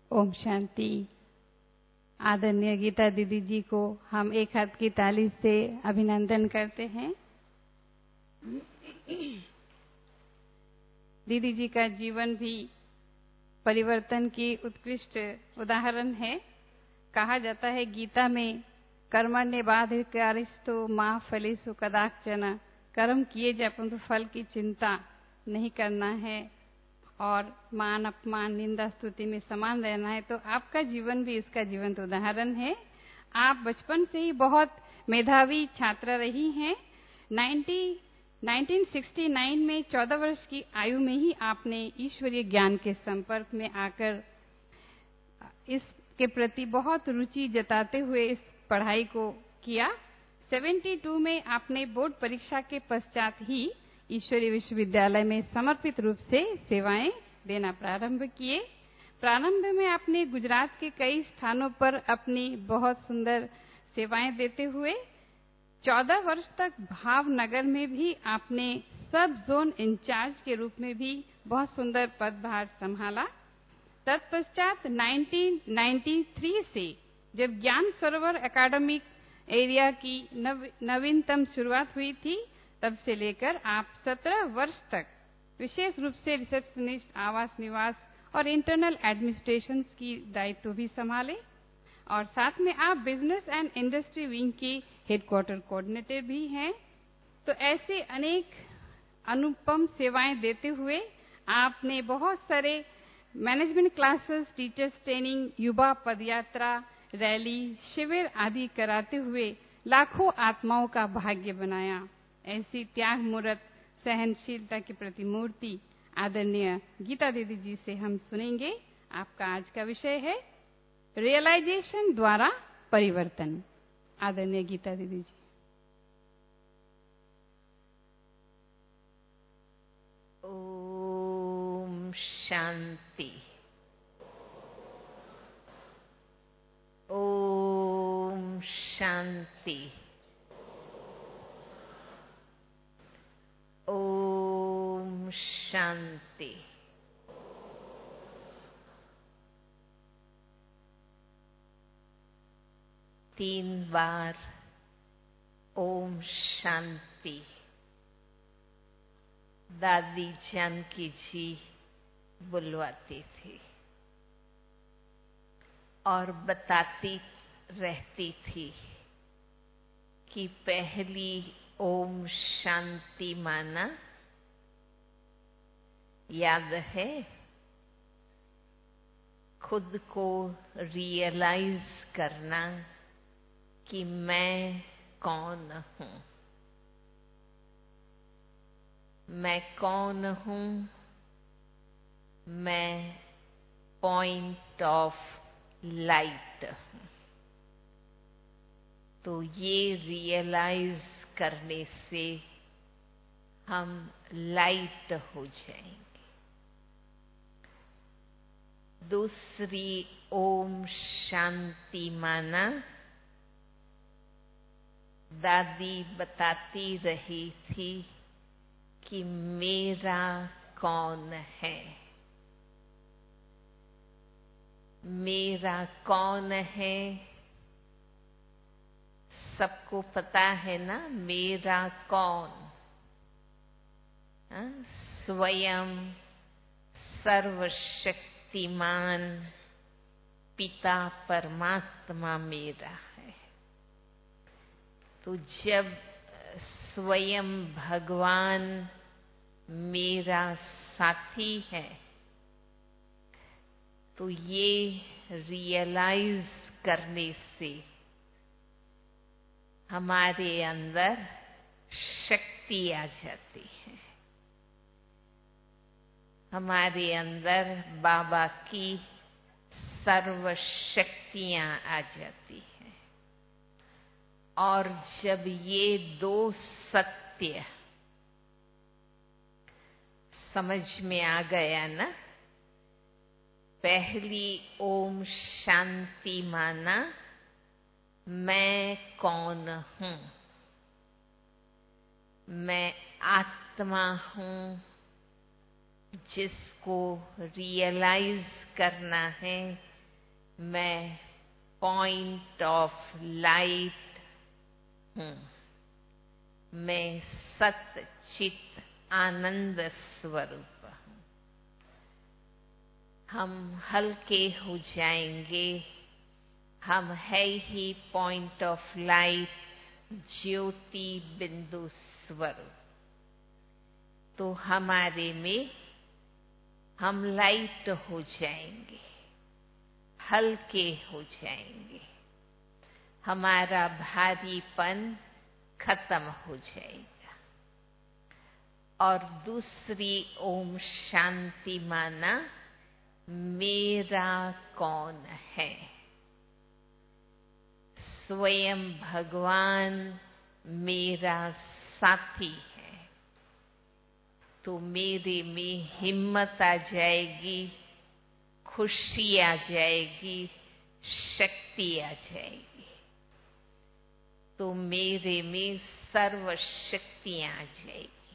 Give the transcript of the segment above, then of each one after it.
ओम शांति। आदरणीय गीता दीदी जी को हम एक हाथ की ताली से अभिनंदन करते हैं। दीदी जी का जीवन भी परिवर्तन की उत्कृष्ट उदाहरण है। कहा जाता है गीता में, कर्मण्येवाधिकारिस्तो मा फलेषु कदाचन, कर्म किए जाए परंतु फल की चिंता नहीं करना है और मान अपमान निंदा स्तुति में समान रहना है। तो आपका जीवन भी इसका जीवंत उदाहरण है। आप बचपन से ही बहुत मेधावी छात्रा रही हैं। 1969 में 14 वर्ष की आयु में ही आपने ईश्वरीय ज्ञान के संपर्क में आकर इसके प्रति बहुत रुचि जताते हुए इस पढ़ाई को किया। 72 में आपने बोर्ड परीक्षा के पश्चात ही ईश्वरीय विश्वविद्यालय में समर्पित रूप से सेवाएं देना प्रारंभ किए। प्रारंभ में आपने गुजरात के कई स्थानों पर अपनी बहुत सुंदर सेवाएं देते हुए 14 वर्ष तक भावनगर में भी आपने सब जोन इंचार्ज के रूप में भी बहुत सुंदर पदभार संभाला। तत्पश्चात 1993 से जब ज्ञान सरोवर एकेडमिक एरिया की नवीनतम शुरुआत हुई थी, तब से लेकर आप 17 वर्ष तक विशेष रूप से रिसेप्शनिस्ट, आवास निवास और इंटरनल एडमिनिस्ट्रेशन की दायित्व भी संभाले और साथ में आप बिजनेस एंड इंडस्ट्री विंग की हेडक्वार्टर कोऑर्डिनेटर भी हैं। तो ऐसे अनेक अनुपम सेवाएं देते हुए आपने बहुत सारे मैनेजमेंट क्लासेस, टीचर्स ट्रेनिंग, युवा पदयात्रा, रैली, शिविर आदि कराते हुए लाखों आत्माओं का भाग्य बनाया। ऐसी त्याग मूर्त सहनशीलता की प्रतिमूर्ति आदरणीय गीता दीदी जी से हम सुनेंगे। आपका आज का विषय है रियलाइजेशन द्वारा परिवर्तन। आदरणीय गीता दीदी जी। ओम शांति। ओम शांति। ओम शांति। तीन बार ओम शांति दादी जानकी जी बुलवाती थी और बताती रहती थी कि पहली ओम शांति माना याद है, खुद को रियलाइज करना कि मैं कौन हूँ। मैं कौन हूँ? मैं पॉइंट ऑफ लाइट हूँ। तो ये रियलाइज करने से हम लाइट हो जाएंगे। दूसरी ओम शांति माना दादी बताती रही थी कि मेरा कौन है। मेरा कौन है सबको पता है ना। मेरा कौन? स्वयं सर्वशक्तिमान पिता परमात्मा मेरा है। तो जब स्वयं भगवान मेरा साथी है तो ये रियलाइज करने से हमारे अंदर शक्ति आ जाती है। हमारे अंदर बाबा की सर्व शक्तियां आ जाती हैं। और जब ये दो सत्य समझ में आ गया ना, पहली ओम शांति माना मैं कौन हूँ। मैं आत्मा हूँ जिसको रियलाइज करना है मैं पॉइंट ऑफ लाइट हूँ। मैं सत चित आनंद स्वरूप हूँ। हम हल्के हो जाएंगे। हम है ही पॉइंट ऑफ लाइट, ज्योति बिंदु स्वरूप। तो हमारे में हम लाइट हो जाएंगे, हल्के हो जाएंगे। हमारा भारीपन खत्म हो जाएगा। और दूसरी ओम शांति माना मेरा कौन है। स्वयं भगवान मेरा साथी है। तो मेरे में हिम्मत आ जाएगी, खुशी आ जाएगी, शक्ति आ जाएगी। तो मेरे में सर्व शक्तियां आ जाएगी।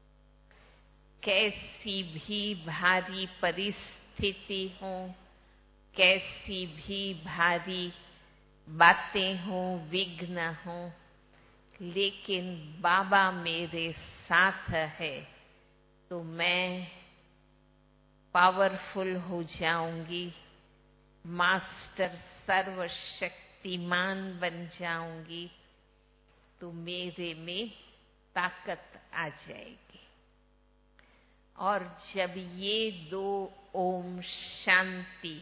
कैसी भी भारी परिस्थिति हो, कैसी भी भारी बातें हो, विघ्न हो, लेकिन बाबा मेरे साथ है तो मैं पावरफुल हो जाऊंगी, मास्टर सर्वशक्तिमान बन जाऊंगी। तो मेरे में ताकत आ जाएगी। और जब ये दो ओम शांति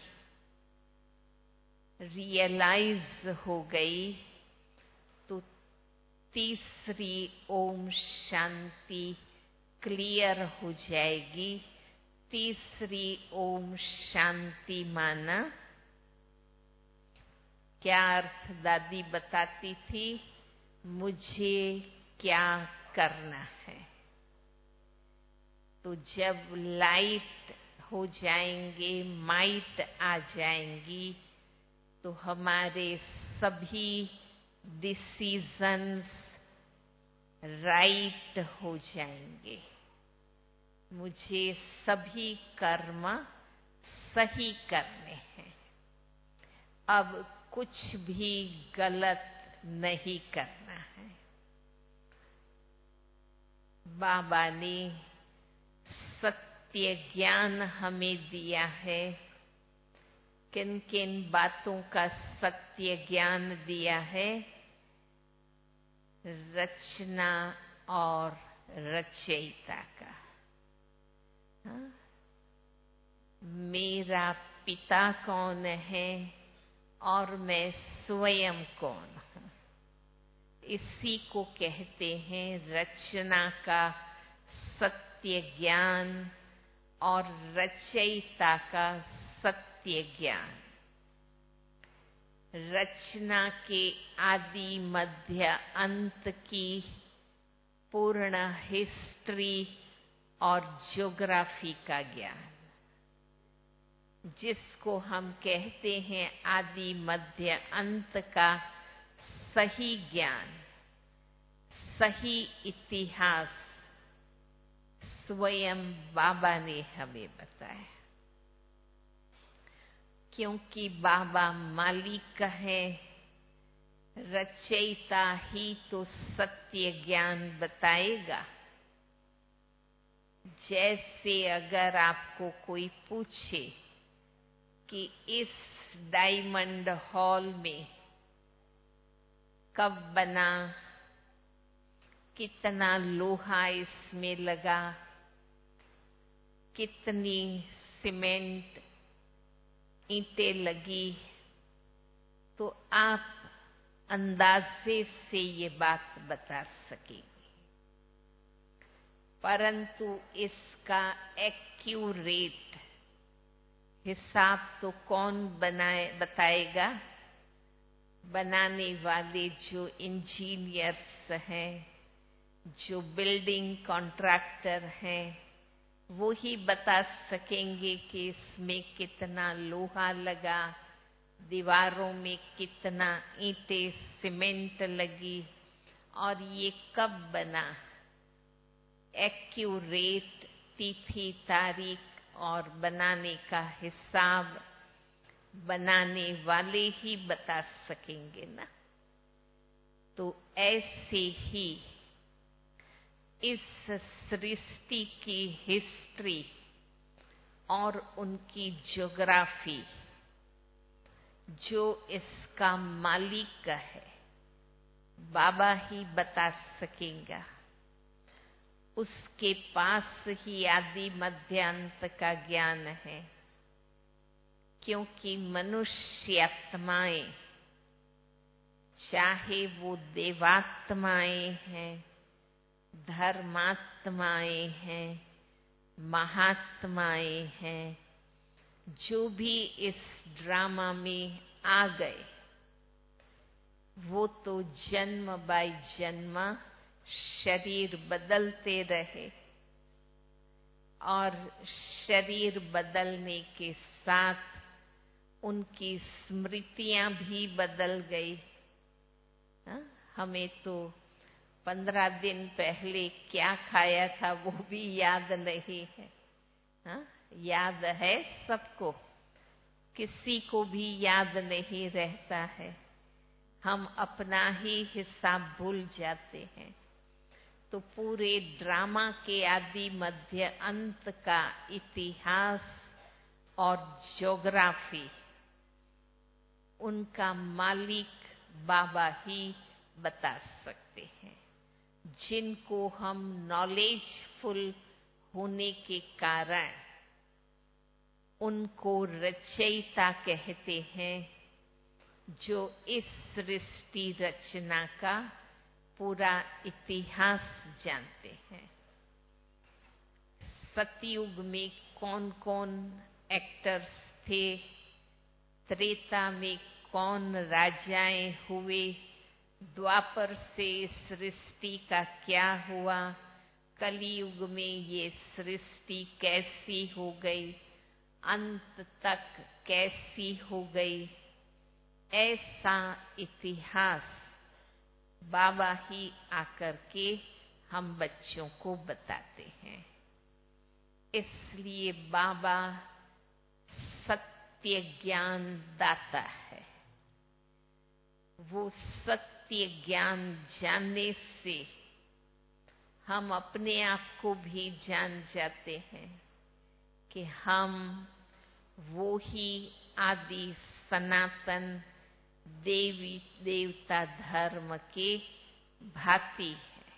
रियलाइज हो गई तो तीसरी ओम शांति क्लियर हो जाएगी। तीसरी ओम शांति माना क्या अर्थ दादी बताती थी, मुझे क्या करना है। तो जब लाइट हो जाएंगे, माइट आ जाएंगी, तो हमारे सभी डिसीजंस राइट हो जाएंगे। मुझे सभी कर्म सही करने हैं। अब कुछ भी गलत नहीं करना है। बाबा ने सत्य ज्ञान हमें दिया है। किन किन बातों का सत्य ज्ञान दिया है? रचना और रचयिता का। हाँ? मेरा पिता कौन है और मैं स्वयं कौन हूँ, इसी को कहते हैं रचना का सत्य ज्ञान और रचयिता का सत्य ज्ञान। रचना के आदि मध्य अंत की पूर्ण हिस्ट्री और ज्योग्राफी का ज्ञान, जिसको हम कहते हैं आदि मध्य अंत का सही ज्ञान, सही इतिहास स्वयं बाबा ने हमें बताया। क्योंकि बाबा मालिक है, रचयिता ही तो सत्य ज्ञान बताएगा। जैसे अगर आपको कोई पूछे कि इस डायमंड हॉल में कब बना, कितना लोहा इसमें लगा, कितनी सीमेंट ईंटें लगी, तो आप अंदाजे से ये बात बता सकेंगे। परंतु इसका एक्यूरेट हिसाब तो कौन बताएगा? बनाने वाले जो इंजीनियर्स हैं, जो बिल्डिंग कॉन्ट्रैक्टर हैं, वो ही बता सकेंगे कि इसमें कितना लोहा लगा, दीवारों में कितना ईंटें सीमेंट लगी और ये कब बना। एक्यूरेट तिथि तारीख और बनाने का हिसाब बनाने वाले ही बता सकेंगे ना। तो ऐसे ही इस सृष्टि की हिस्ट्री और उनकी ज्योग्राफी जो इसका मालिक है बाबा ही बता सकेगा। उसके पास ही आदि मध्य अंत का ज्ञान है। क्योंकि मनुष्य आत्माएं, चाहे वो देवात्माएं हैं, धर्मात्माएं हैं, महात्माएं हैं, जो भी इस ड्रामा में आ गए, वो तो जन्म बाय जन्म शरीर बदलते रहे और शरीर बदलने के साथ उनकी स्मृतियां भी बदल गई। हमें तो 15 दिन पहले क्या खाया था वो भी याद नहीं है। याद है सबको, किसी को भी याद नहीं रहता है। हम अपना ही हिसाब भूल जाते हैं। तो पूरे ड्रामा के आदि मध्य अंत का इतिहास और ज्योग्राफी उनका मालिक बाबा ही बता सकते हैं, जिनको हम नॉलेजफुल होने के कारण उनको रचयिता कहते हैं, जो इस सृष्टि रचना का पूरा इतिहास जानते हैं। सतयुग में कौन कौन एक्टर्स थे, त्रेता में कौन राजाएं हुए, द्वापर से सृष्टि का क्या हुआ, कलयुग में ये सृष्टि कैसी हो गई, अंत तक कैसी हो गई, ऐसा इतिहास बाबा ही आकर के हम बच्चों को बताते हैं। इसलिए बाबा सत्य ज्ञान दाता है। वो सत्य ज्ञान जानने से हम अपने आप को भी जान जाते हैं कि हम वो ही आदि सनातन देवी देवता धर्म के भांति है।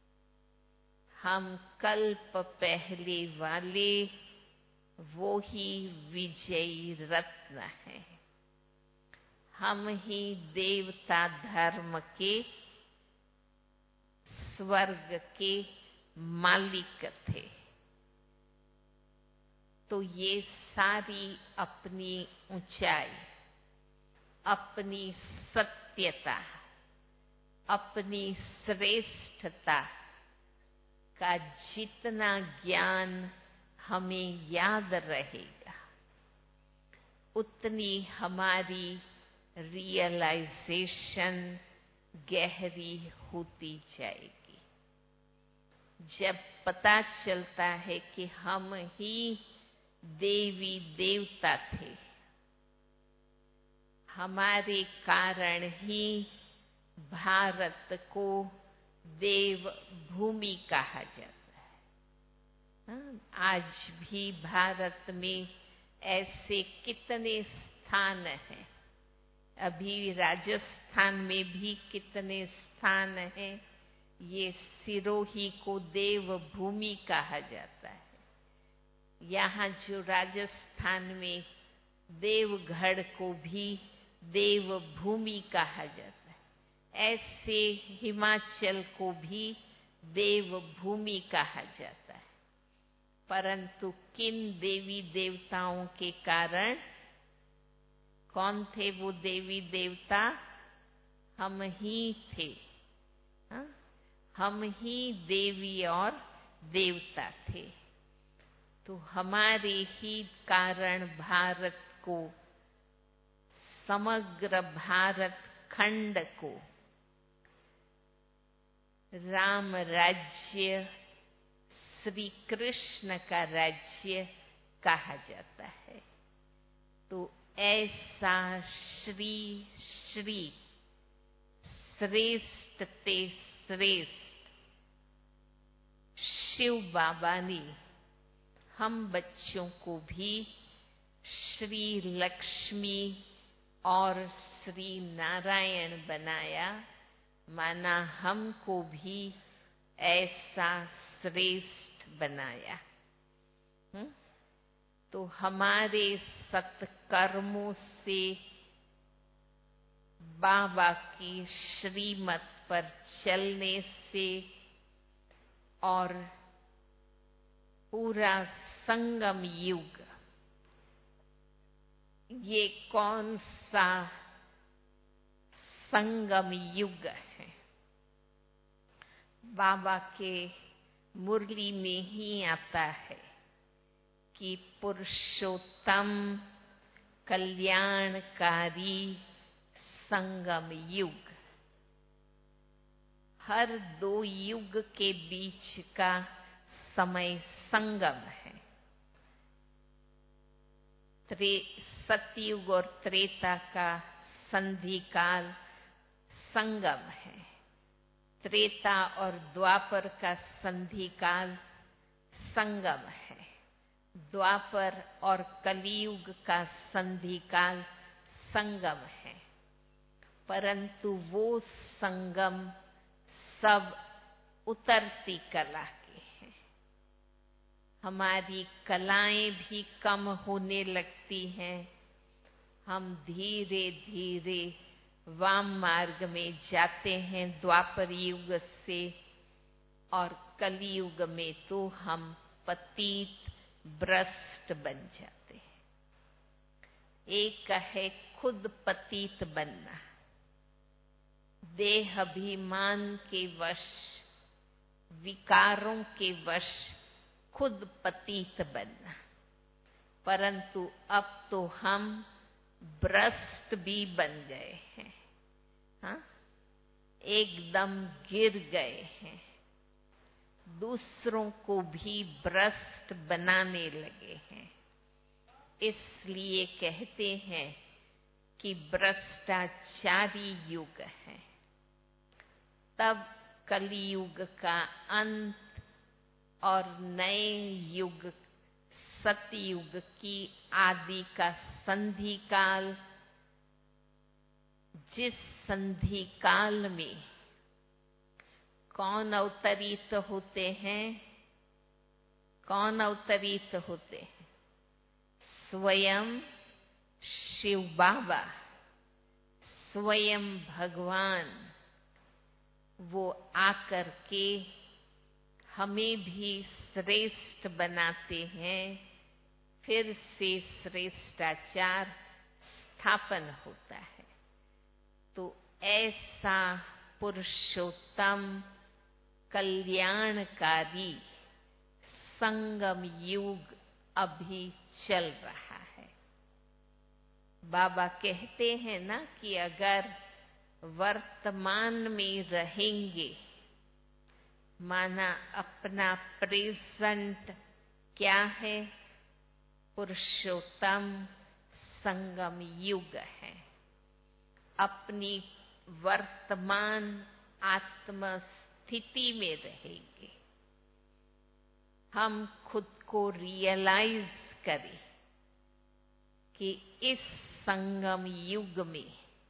हम कल्प पहले वाले वो ही विजयी रत्न हैं। हम ही देवता धर्म के स्वर्ग के मालिक थे। तो ये सारी अपनी ऊंचाई, अपनी सत्यता, अपनी श्रेष्ठता का जितना ज्ञान हमें याद रहेगा, उतनी हमारी रियलाइजेशन गहरी होती जाएगी। जब पता चलता है कि हम ही देवी देवता थे, हमारे कारण ही भारत को देव भूमि कहा जाता है। आज भी भारत में ऐसे कितने स्थान हैं, अभी राजस्थान में भी कितने स्थान हैं। ये सिरोही को देव भूमि कहा जाता है। यहाँ जो राजस्थान में देवगढ़ को भी देव भूमि कहा जाता है, ऐसे हिमाचल को भी देव भूमि कहा जाता है। परंतु किन देवी देवताओं के कारण? कौन थे वो देवी देवता? हम ही थे। हम ही देवी और देवता थे। तो हमारे ही कारण भारत को, समग्र भारत खंड को राम राज्य, श्री कृष्ण का राज्य कहा जाता है। तो ऐसा श्री श्री श्रेष्ठ ते श्रेष्ठ शिव बाबा ने हम बच्चों को भी श्री लक्ष्मी और श्री नारायण बनाया, माना हमको भी ऐसा श्रेष्ठ बनाया। तो हमारे सत्कर्मों से बाबा की श्रीमत पर चलने से और पूरा संगम युग, ये कौन सा संगम युग है? बाबा के मुरली में ही आता है कि पुरुषोत्तम कल्याणकारी संगम युग। हर दो युग के बीच का समय संगम है। सतयुग और त्रेता का संधि काल संगम है। त्रेता और द्वापर का संधि काल संगम है। द्वापर और कलियुग का संधि काल संगम है। परंतु वो संगम सब उतरती कला के हैं। हमारी कलाएं भी कम होने लगती हैं। हम धीरे धीरे वाम मार्ग में जाते हैं द्वापर युग से, और कलियुग में तो हम पतित भ्रष्ट बन जाते हैं। एक है खुद पतित बनना, देह अभिमान के वश, विकारों के वश खुद पतित बनना। परंतु अब तो हम भ्रष्ट भी बन गए हैं। हाँ, एकदम गिर गए हैं। दूसरों को भी भ्रष्ट बनाने लगे हैं। इसलिए कहते हैं कि भ्रष्टाचारी युग है। तब कलियुग का अंत और नए युग सतयुग की आदि का संधि काल, जिस संधि काल में कौन अवतरित होते हैं? कौन अवतरित होते हैं? स्वयं शिव बाबा, स्वयं भगवान, वो आकर के हमें भी श्रेष्ठ बनाते हैं। फिर से श्रेष्ठाचार स्थापन होता है। तो ऐसा पुरुषोत्तम कल्याणकारी संगम युग अभी चल रहा है। बाबा कहते हैं ना कि अगर वर्तमान में रहेंगे, माना अपना प्रेजेंट क्या है? पुरुषोत्तम संगम युग है। अपनी वर्तमान आत्म स्थिति में रहेंगे। हम खुद को रियलाइज करें कि इस संगम युग में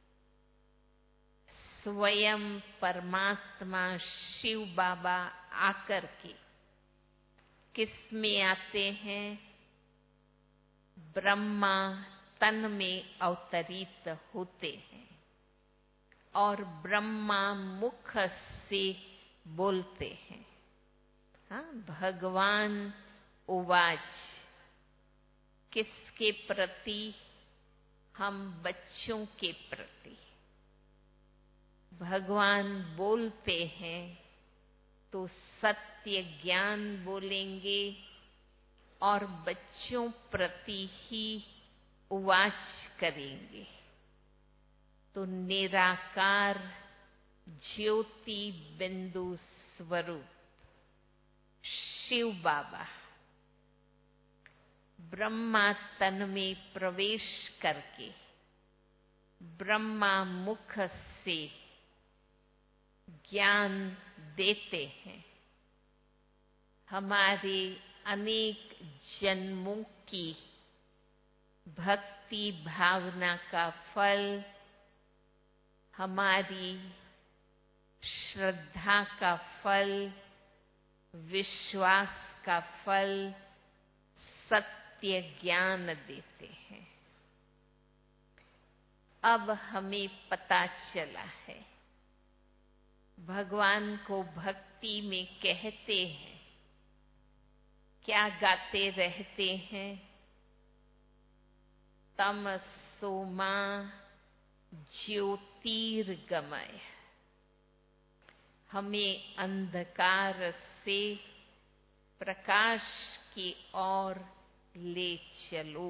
स्वयं परमात्मा शिव बाबा आकर के किस में आते हैं? ब्रह्मा तन में अवतरित होते हैं और ब्रह्मा मुख से बोलते हैं। हाँ, भगवान उवाच, किसके प्रति? हम बच्चों के प्रति। भगवान बोलते हैं तो सत्य ज्ञान बोलेंगे और बच्चों प्रति ही उवाच करेंगे। तो निराकार ज्योति बिंदु स्वरूप शिव बाबा ब्रह्मा तन में प्रवेश करके ब्रह्मा मुख से ज्ञान देते हैं। हमारे अनेक जन्मों की भक्ति भावना का फल, हमारी श्रद्धा का फल, विश्वास का फल सत्य ज्ञान देते हैं। अब हमें पता चला है, भगवान को भक्ति में कहते हैं, क्या गाते रहते हैं? तमसो मा ज्योतिर्गमय। हमें अंधकार से प्रकाश की ओर ले चलो।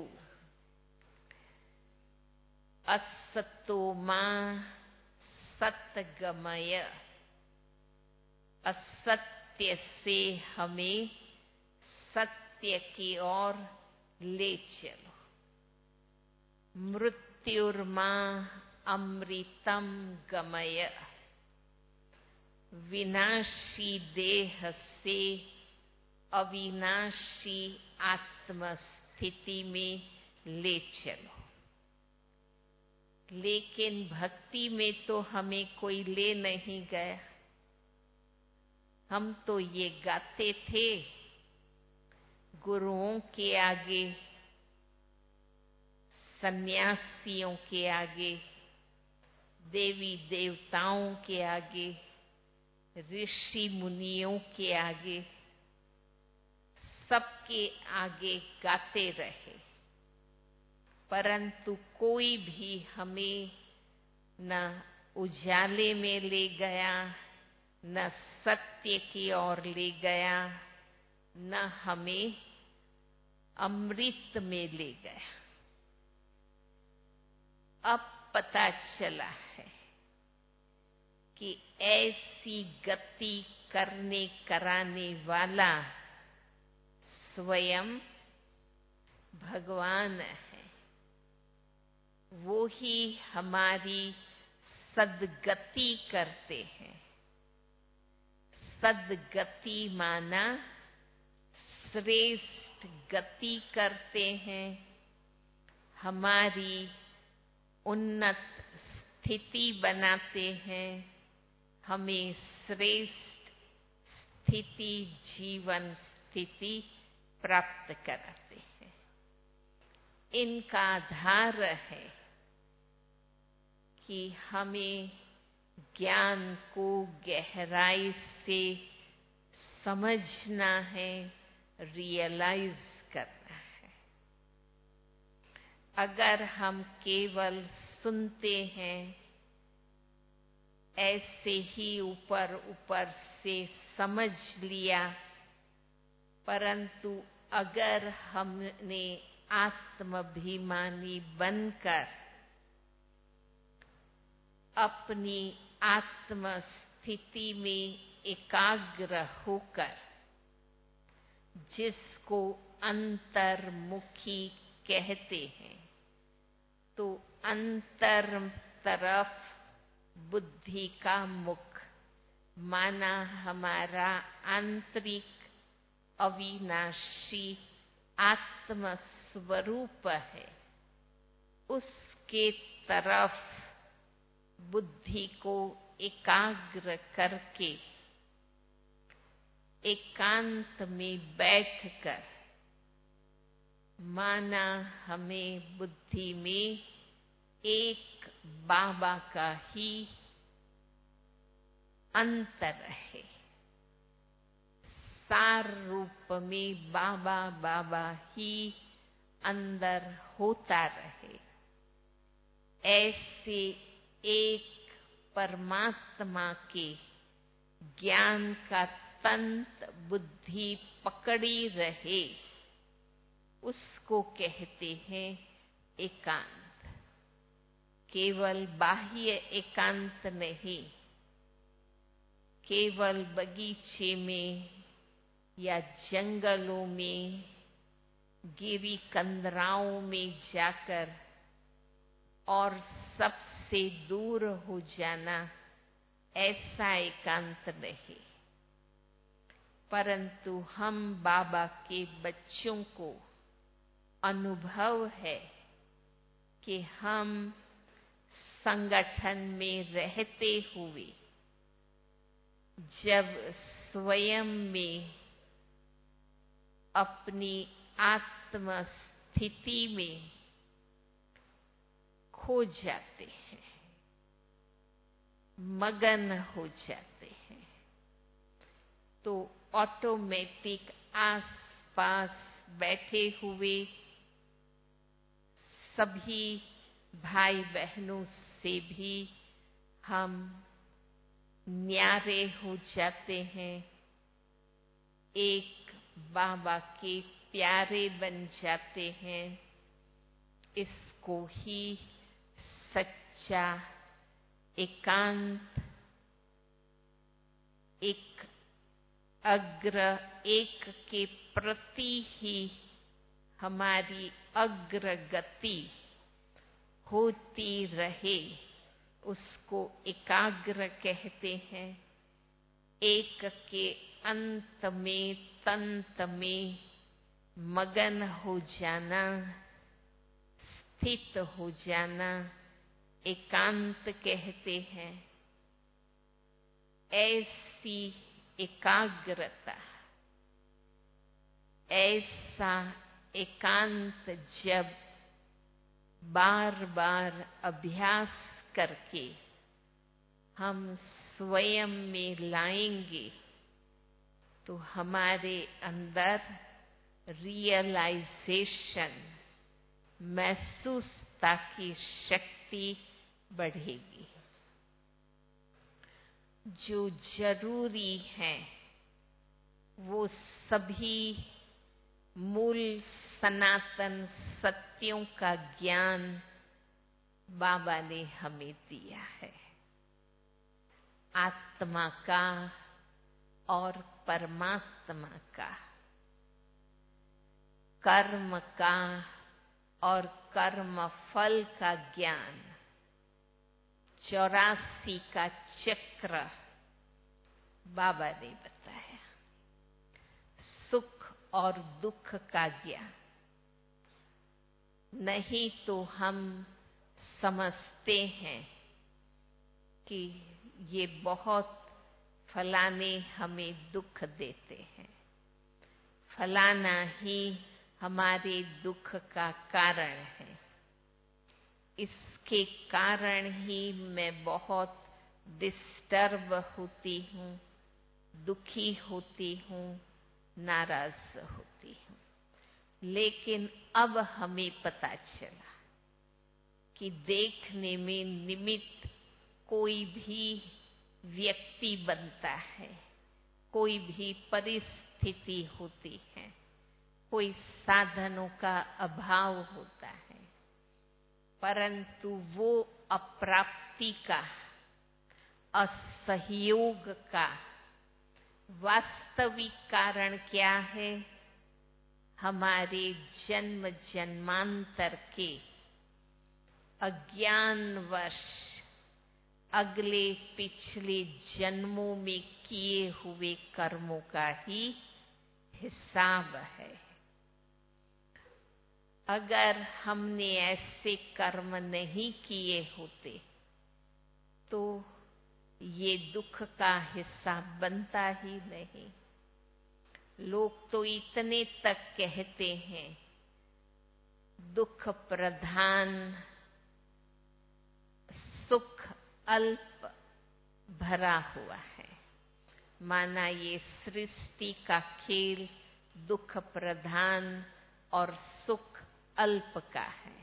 असतो मा सतगमय। असत्य से हमें सत्य की ओर ले चलो। मृत्युर्मा अमृतम गमय। विनाशी देह से अविनाशी आत्म स्थिति में ले चलो। लेकिन भक्ति में तो हमें कोई ले नहीं गया। हम तो ये गाते थे गुरुओं के आगे, सन्यासियों के आगे, देवी देवताओं के आगे, ऋषि मुनियों के आगे, सबके आगे गाते रहे, परंतु कोई भी हमें न उजाले में ले गया, न सत्य की ओर ले गया, न हमें अमृत में ले गया। अब पता चला है कि ऐसी गति करने कराने वाला स्वयं भगवान है। वो ही हमारी सद्गति करते हैं। सद्गति माना श्रेष्ठ गति करते हैं, हमारी उन्नत स्थिति बनाते हैं, हमें श्रेष्ठ स्थिति, जीवन स्थिति प्राप्त कराते हैं। इनका आधार है कि हमें ज्ञान को गहराई से समझना है, रियलाइज करना है। अगर हम केवल सुनते हैं, ऐसे ही ऊपर ऊपर से समझ लिया, परंतु अगर हमने आत्माभिमानी बनकर अपनी आत्म स्थिति में एकाग्र होकर जिसको अंतर्मुखी कहते हैं, तो अंतर तरफ बुद्धि का मुख माना हमारा आंतरिक अविनाशी आत्म स्वरूप है, उसके तरफ बुद्धि को एकाग्र करके एकांत में बैठकर माना हमें बुद्धि में एक बाबा का ही अंतर है, सार रूप में बाबा बाबा ही अंदर होता रहे। ऐसे एक परमात्मा के ज्ञान का तंत बुद्धि पकड़ी रहे, उसको कहते हैं एकांत। केवल बाह्य एकांत नहीं, केवल बगीचे में या जंगलों में गिरी कंदराओं में जाकर और सबसे दूर हो जाना, ऐसा एकांत नहीं। परंतु हम बाबा के बच्चों को अनुभव है कि हम संगठन में रहते हुए जब स्वयं में अपनी आत्म स्थिति में खो जाते हैं, मगन हो जाते हैं, तो ऑटोमेटिक आस पास बैठे हुए सभी भाई बहनों से भी हम न्यारे हो जाते हैं, एक बाबा के प्यारे बन जाते हैं। इसको ही सच्चा एकांत, एक अग्र एक के प्रति ही हमारी अग्रगति होती रहे, उसको एकाग्र कहते हैं। एक के अंत में तंत में मगन हो जाना, स्थित हो जाना एकांत कहते हैं। ऐसी एकाग्रता, ऐसा एकांत जब बार बार अभ्यास करके हम स्वयं में लाएंगे, तो हमारे अंदर रियलाइजेशन, महसूसता की शक्ति बढ़ेगी। जो जरूरी है वो सभी मूल सनातन सत्यों का ज्ञान बाबा ने हमें दिया है। आत्मा का और परमात्मा का, कर्म का और कर्म फल का ज्ञान, 84 का चक्र बाबा ने बताया। सुख और दुख का ज्ञान, नहीं तो हम समझते हैं कि ये बहुत फलाने हमें दुख देते हैं, फलाना ही हमारे दुख का कारण है, इसके कारण ही मैं बहुत डिस्टर्ब होती हूँ, दुखी होती हूँ, नाराज होती हूँ। लेकिन अब हमें पता चला कि देखने में निमित्त कोई भी व्यक्ति बनता है, कोई भी परिस्थिति होती है, कोई साधनों का अभाव होता है, परंतु वो अप्राप्ति का, असहयोग का वास्तविक कारण क्या है? हमारे जन्म जन्मांतर के अज्ञानवश अगले पिछले जन्मों में किए हुए कर्मों का ही हिसाब है। अगर हमने ऐसे कर्म नहीं किए होते तो ये दुख का हिसाब बनता ही नहीं। लोग तो इतने तक कहते हैं, दुख प्रधान सुख अल्प भरा हुआ है। माना ये सृष्टि का खेल दुख प्रधान और सुख अल्प का है।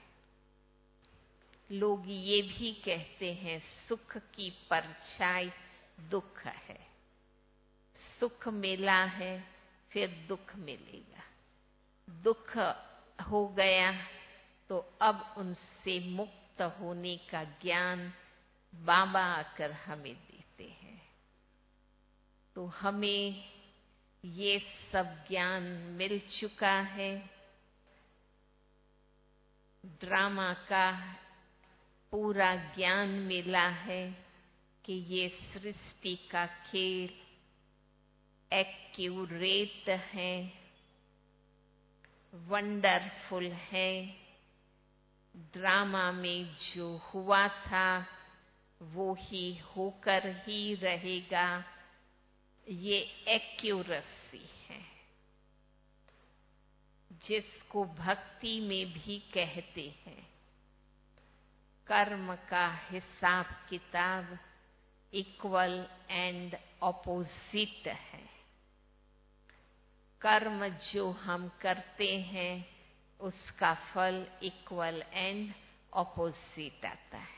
लोग ये भी कहते हैं सुख की परछाई दुख है, सुख मिला है फिर दुख मिलेगा, दुख हो गया तो अब उनसे मुक्त होने का ज्ञान बाबा आकर हमें देते हैं। तो हमें ये सब ज्ञान मिल चुका है। ड्रामा का पूरा ज्ञान मिला है कि ये सृष्टि का खेल एक्यूरेट है, वंडरफुल है। ड्रामा में जो हुआ था वो ही होकर ही रहेगा, ये एक्यूरेसी है, जिसको भक्ति में भी कहते हैं। कर्म का हिसाब किताब इक्वल एंड ऑपोजिट है। कर्म जो हम करते हैं उसका फल इक्वल एंड ऑपोजिट आता है।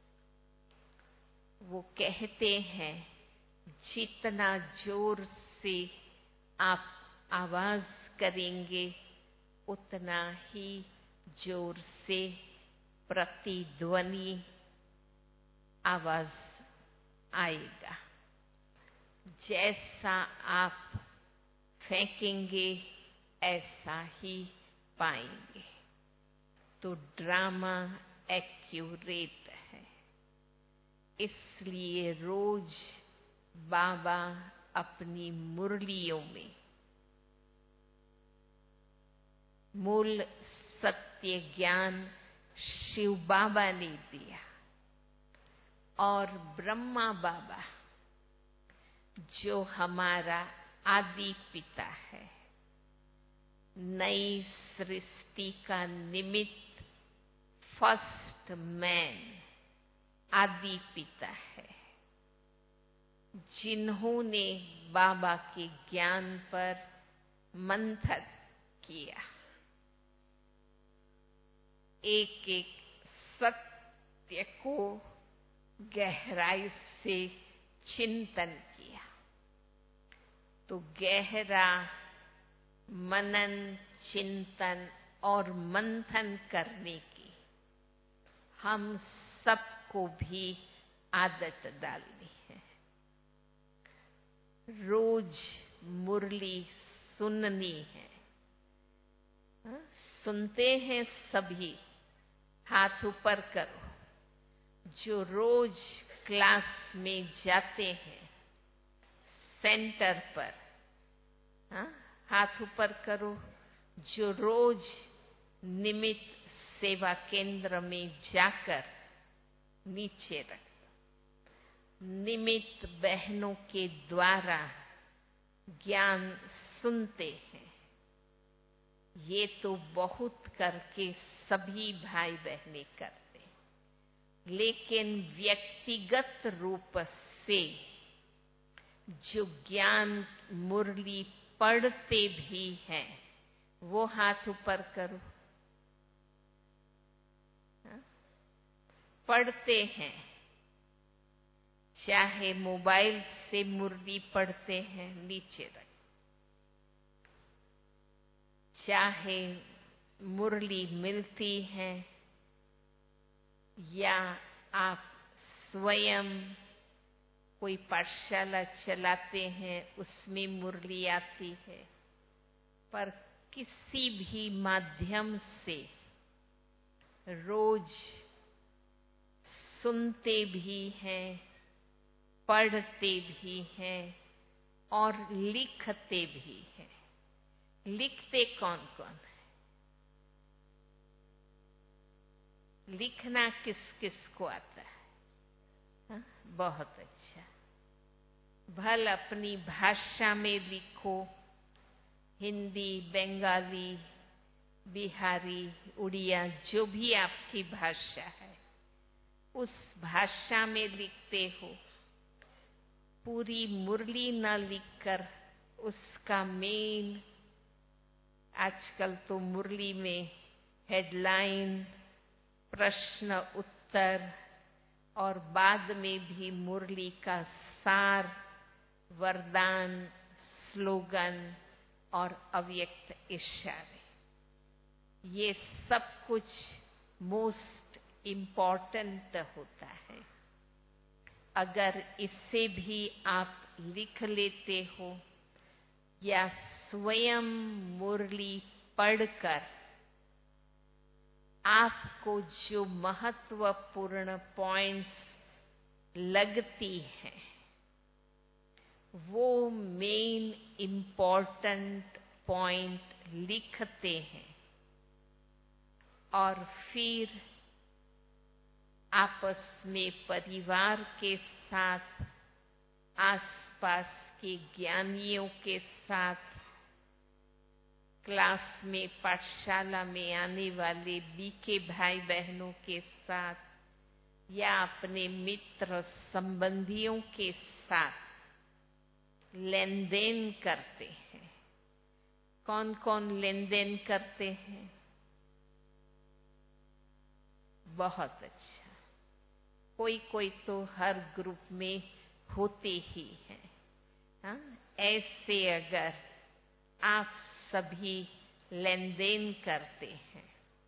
वो कहते हैं जितना जोर से आप आवाज करेंगे उतना ही जोर से प्रतिध्वनि आवाज आएगा। जैसा आप फेंकेंगे ऐसा ही पाएंगे। तो ड्रामा एक्यूरेट है, इसलिए रोज बाबा अपनी मुरलियों में मूल सत्य ज्ञान शिव बाबा ने दिया और ब्रह्मा बाबा जो हमारा आदि पिता है, नई सृष्टि का निमित्त फर्स्ट मैन आदि पिता है, जिन्होंने बाबा के ज्ञान पर मंथन किया, एक एक सत्य को गहराई से चिंतन किया। तो गहरा मनन, चिंतन और मंथन करने की हम सबको भी आदत डालनी है। रोज मुरली सुननी है। सुनते हैं सभी, हाथ ऊपर करो। जो रोज क्लास में जाते हैं सेंटर पर, हाथ ऊपर करो। जो रोज निमित्त सेवा केंद्र में जाकर नीचे रख निमित्त बहनों के द्वारा ज्ञान सुनते हैं। ये तो बहुत करके सभी भाई बहनें करते हैं, लेकिन व्यक्तिगत रूप से जो ज्ञान मुरली पढ़ते भी हैं वो हाथ ऊपर करो। पढ़ते हैं, चाहे मोबाइल से मुरली पढ़ते हैं नीचे रख, चाहे मुरली मिलती है या आप स्वयं कोई पाठशाला चलाते हैं उसमें मुरली आती है, पर किसी भी माध्यम से रोज सुनते भी हैं, पढ़ते भी हैं और लिखते भी हैं। लिखते कौन कौन है? लिखना किस किस को आता है? हा? बहुत अच्छा। भल अपनी भाषा में लिखो, हिंदी, बंगाली, बिहारी, उड़िया, जो भी आपकी भाषा है उस भाषा में लिखते हो। पूरी मुरली न लिखकर उसका मेन, आजकल तो मुरली में हेडलाइन, प्रश्न उत्तर और बाद में भी मुरली का सार, वरदान, स्लोगन और अव्यक्त इशारे, ये सब कुछ मोस्ट इम्पॉर्टेंट होता है। अगर इससे भी आप लिख लेते हो या स्वयं मुरली पढ़कर आपको जो महत्वपूर्ण पॉइंट्स लगती हैं वो मेन इम्पोर्टेंट पॉइंट लिखते हैं और फिर आपस में परिवार के साथ, आसपास के ज्ञानियों के साथ, क्लास में, पाठशाला में आने वाले बीके भाई बहनों के साथ या अपने मित्र संबंधियों के साथ लेन देन करते हैं। कौन कौन लेन देन करते हैं? बहुत अच्छा। कोई कोई तो हर ग्रुप में होते ही हैं। हाँ? ऐसे अगर आप सभी लेन देन करते हैं,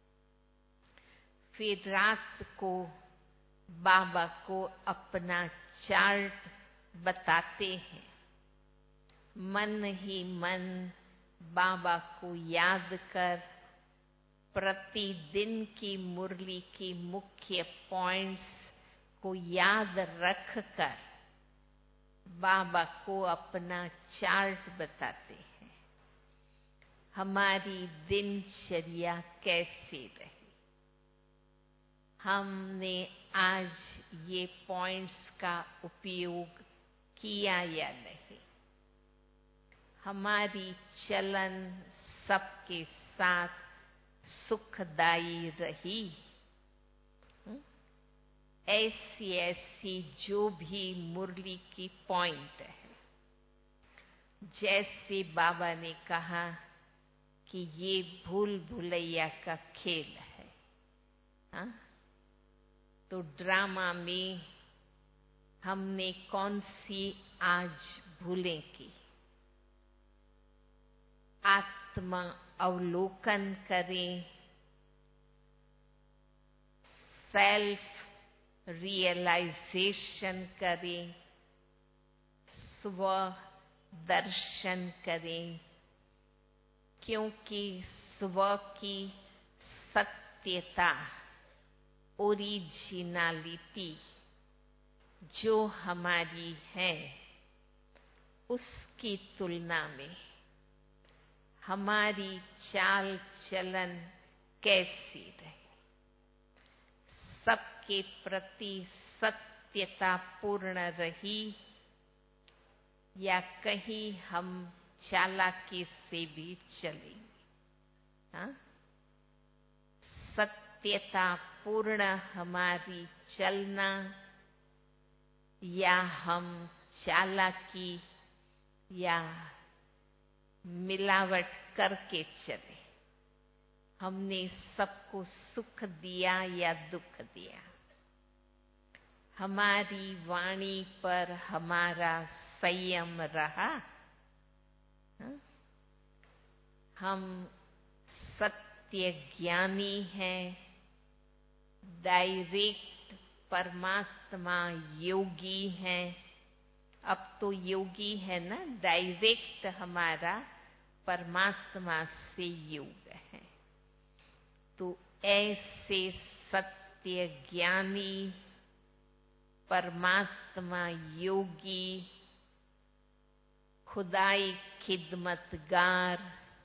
फिर रात को बाबा को अपना चार्ट बताते हैं, मन ही मन बाबा को याद कर प्रतिदिन की मुरली की मुख्य पॉइंट्स को याद रखकर बाबा को अपना चार्ट बताते हैं। हमारी दिनचर्या कैसी रही, हमने आज ये पॉइंट्स का उपयोग किया या नहीं, हमारी चलन सबके साथ सुखदायी रही। ऐसी ऐसी जो भी मुरली की पॉइंट है, जैसे बाबा ने कहा कि ये भूल भुलैया का खेल है। हाँ? तो ड्रामा में हमने कौन सी आज भूलें की? आत्मा अवलोकन करें, सेल्फ रियलाइजेशन करें, स्व दर्शन करें, क्योंकि स्व की सत्यता, ओरिजिनलिटी जो हमारी है, उसकी तुलना में हमारी चाल चलन कैसी रहे, सबके प्रति सत्यता पूर्ण रही या कहीं हम चालाकी से भी चलेंगे? हाँ? सत्यता पूर्ण हमारी चलना या हम चालाकी या मिलावट करके चले? हमने सबको सुख दिया या दुख दिया? हमारी वाणी पर हमारा संयम रहा? हम सत्य ज्ञानी हैं, डायरेक्ट परमात्मा योगी हैं। अब तो योगी है ना, डायरेक्ट हमारा परमात्मा से योग है। तो ऐसे सत्य ज्ञानी परमात्मा योगी खुदाई खिदमतगार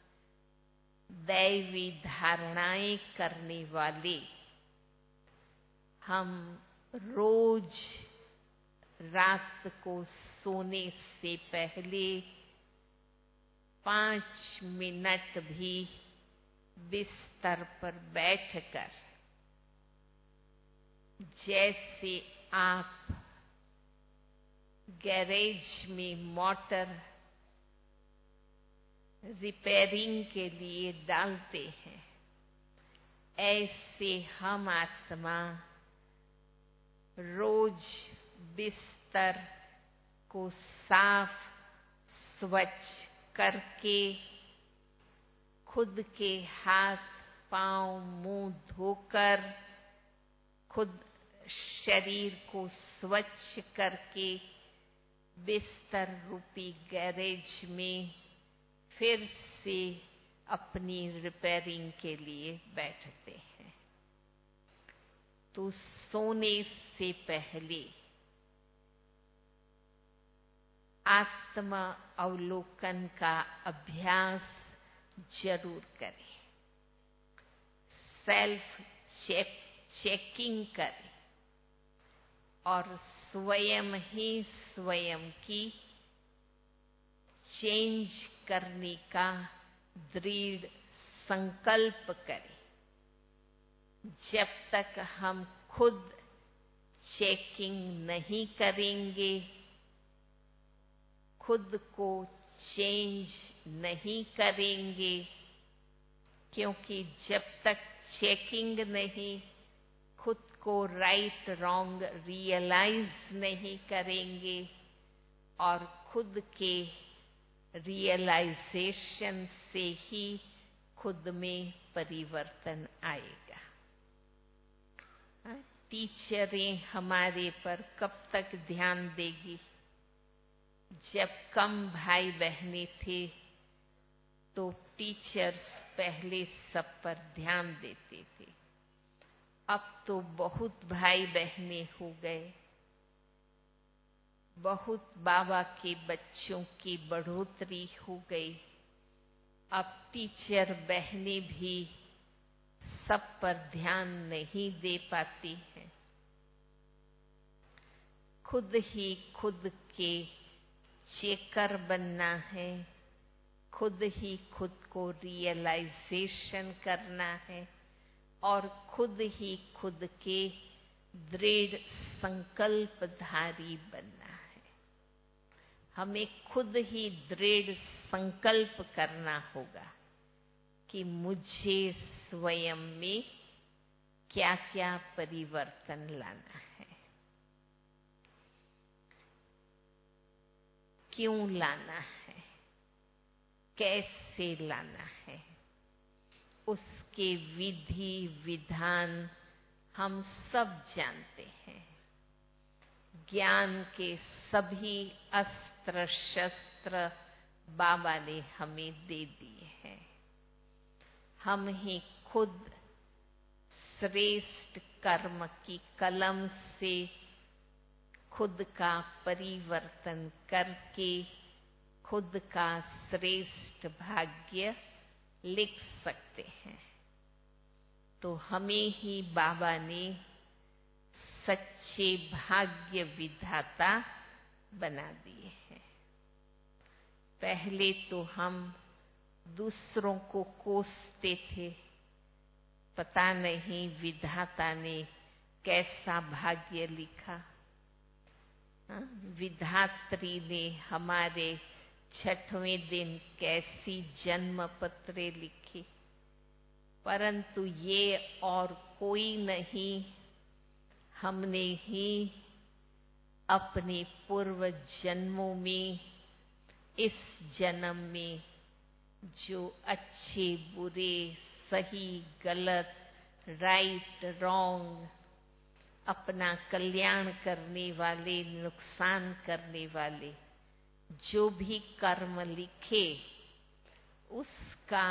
दैवी धारणाएं करने वाले हम रोज रात को सोने से पहले 5 मिनट भी बिस्तर पर बैठकर, जैसे आप गैरेज में मोटर रिपेयरिंग के लिए डालते हैं, ऐसे हम आत्मा रोज बिस्तर को साफ स्वच्छ करके खुद के हाथ पांव मुंह धोकर खुद शरीर को स्वच्छ करके बिस्तर रूपी गैरेज में फिर से अपनी रिपेयरिंग के लिए बैठते हैं। तो सोने से पहले आत्म अवलोकन का अभ्यास जरूर करें। सेल्फ चेकिंग करें और स्वयं ही स्वयं की चेंज करने का दृढ़ संकल्प करें। जब तक हम खुद चेकिंग नहीं करेंगे, खुद को चेंज नहीं करेंगे, क्योंकि जब तक चेकिंग नहीं, खुद को राइट रॉन्ग रियलाइज नहीं करेंगे और खुद के रियलाइजेशन से ही खुद में परिवर्तन आएगा। टीचरें हमारे पर कब तक ध्यान देगी? जब कम भाई बहनें थे तो टीचर्स पहले सब पर ध्यान देते थे। अब तो बहुत भाई बहनें हो गए, बहुत बाबा के बच्चों की बढ़ोतरी हो गई। अब टीचर बहनें भी सब पर ध्यान नहीं दे पाती हैं। खुद ही खुद के चेकर बनना है, खुद ही खुद को रियलाइजेशन करना है और खुद ही खुद के दृढ़ संकल्पधारी बनना है। हमें खुद ही दृढ़ संकल्प करना होगा कि मुझे स्वयं में क्या क्या परिवर्तन लाना है, क्यों लाना है, कैसे लाना है। उसके विधि विधान हम सब जानते हैं। ज्ञान के सभी अस्त्र शस्त्र बाबा ने हमें दे दिए हैं। हम ही खुद श्रेष्ठ कर्म की कलम से खुद का परिवर्तन करके खुद का श्रेष्ठ भाग्य लिख सकते हैं। तो हमें ही बाबा ने सच्चे भाग्य विधाता बना दिए हैं। पहले तो हम दूसरों को कोसते थे, पता नहीं विधाता ने कैसा भाग्य लिखा। विधात्री ने हमारे 6वें दिन कैसी जन्म पत्रे लिखी, परंतु ये और कोई नहीं, हमने ही अपने पूर्व जन्मों में इस जन्म में जो अच्छे बुरे, सही गलत, राइट रॉन्ग, अपना कल्याण करने वाले, नुकसान करने वाले जो भी कर्म लिखे, उसका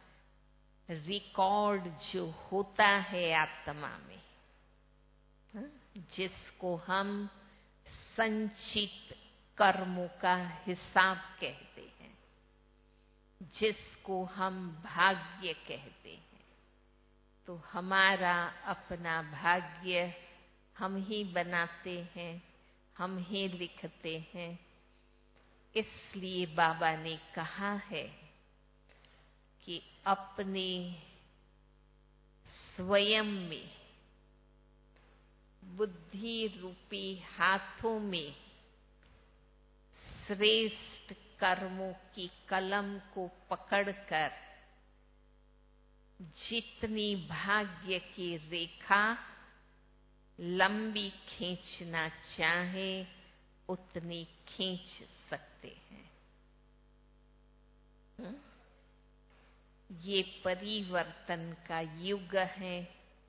रिकॉर्ड जो होता है आत्मा में, जिसको हम संचित कर्मों का हिसाब कहते हैं, जिसको हम भाग्य कहते हैं। तो हमारा अपना भाग्य हम ही बनाते हैं, हम ही लिखते हैं। इसलिए बाबा ने कहा है कि अपने स्वयं में बुद्धि रूपी हाथों में श्रेष्ठ कर्मों की कलम को पकड़कर जितनी भाग्य की रेखा लंबी खींचना चाहे उतनी खींच सकते हैं। ये परिवर्तन का युग है।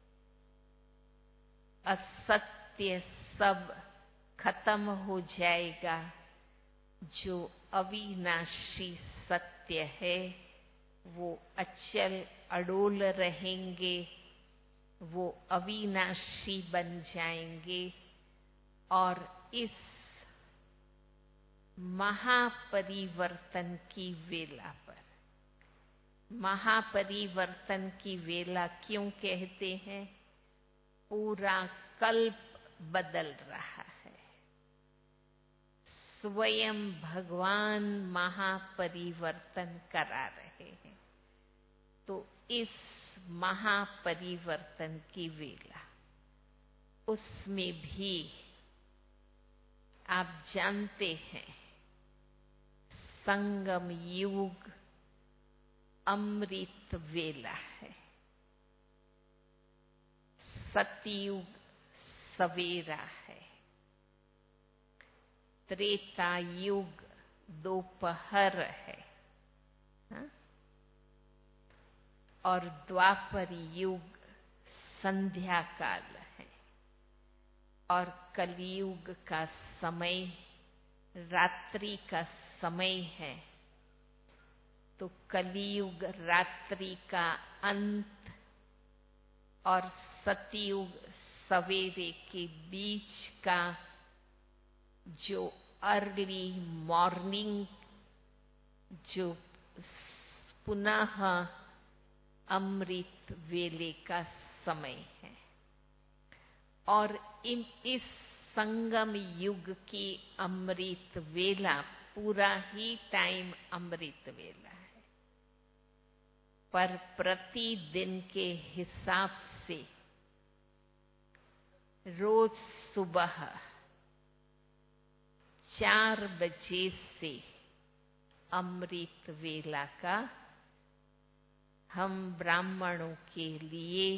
असत्य सब खत्म हो जाएगा। जो अविनाशी सत्य है वो अचल अडोल रहेंगे। वो अविनाशी बन जाएंगे और इस महापरिवर्तन की वेला पर, महापरिवर्तन की वेला क्यों कहते हैं? पूरा कल्प बदल रहा है। स्वयं भगवान महापरिवर्तन करा रहे हैं। तो इस महापरिवर्तन की वेला, उसमें भी आप जानते हैं संगम युग अमृत वेला है, सतयुग सवेरा है, त्रेता युग दोपहर है, और द्वापर युग संध्या काल है, और कलयुग का समय रात्रि का समय है। तो कलयुग रात्रि का अंत और सतयुग सवेरे के बीच का जो अर्ली मॉर्निंग, जो पुनः अमृत वेले का समय है। और इस संगम युग की अमृत वेला, पूरा ही टाइम अमृत वेला है, पर प्रतिदिन के हिसाब से रोज सुबह 4 बजे से अमृत वेला का हम ब्राह्मणों के लिए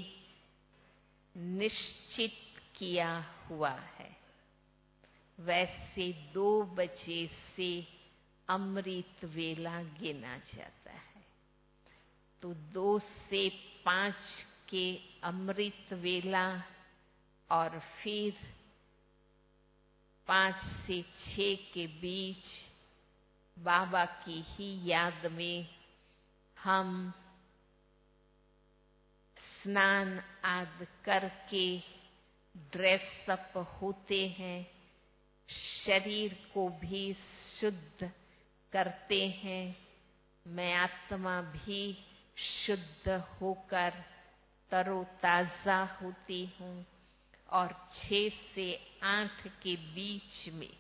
निश्चित किया हुआ है। वैसे 2 बजे से अमृत वेला गिना जाता है। तो 2 से 5 के अमृत वेला और फिर 5 से 6 के बीच बाबा की ही याद में हम स्नान आदि करके ड्रेसअप होते हैं, शरीर को भी शुद्ध करते हैं। मैं आत्मा भी शुद्ध होकर तरोताजा होती हूँ। और 6 से 8 के बीच में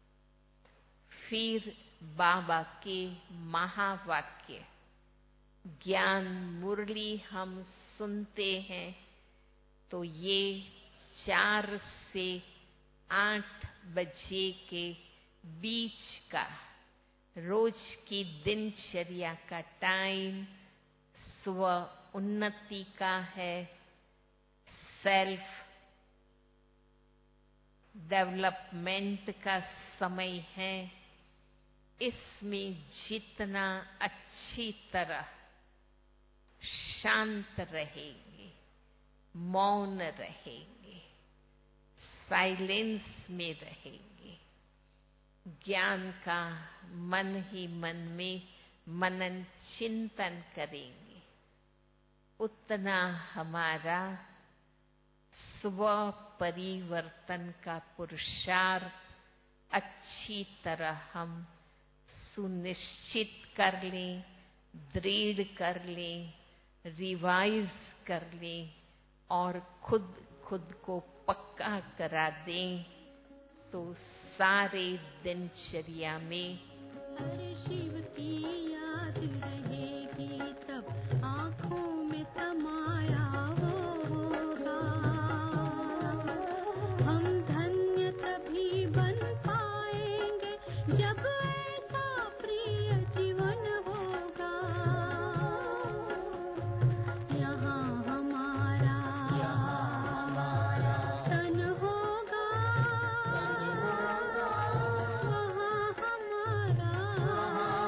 फिर बाबा के महावाक्य ज्ञान मुरली हम सुनते हैं। तो ये 4 से 8 बजे के बीच का रोज की दिनचर्या का टाइम स्व उन्नति का है, सेल्फ डेवलपमेंट का समय है। इसमें जितना अच्छी तरह शांत रहेंगे, मौन रहेंगे, साइलेंस में रहेंगे, ज्ञान का मन ही मन में मनन चिंतन करेंगे, उतना हमारा स्व परिवर्तन का पुरुषार्थ अच्छी तरह हम सुनिश्चित कर लें, दृढ़ कर लें, रिवाइज कर लें और खुद को पक्का करा दें। तो सारे दिनचर्या में शिव की याद रहेगी, तब आँखों में समाया होगा। हम धन्य तभी बन पाएंगे जब ऐसा प्रिय जीवन होगा। यहाँ हमारा तन होगा, वहाँ हमारा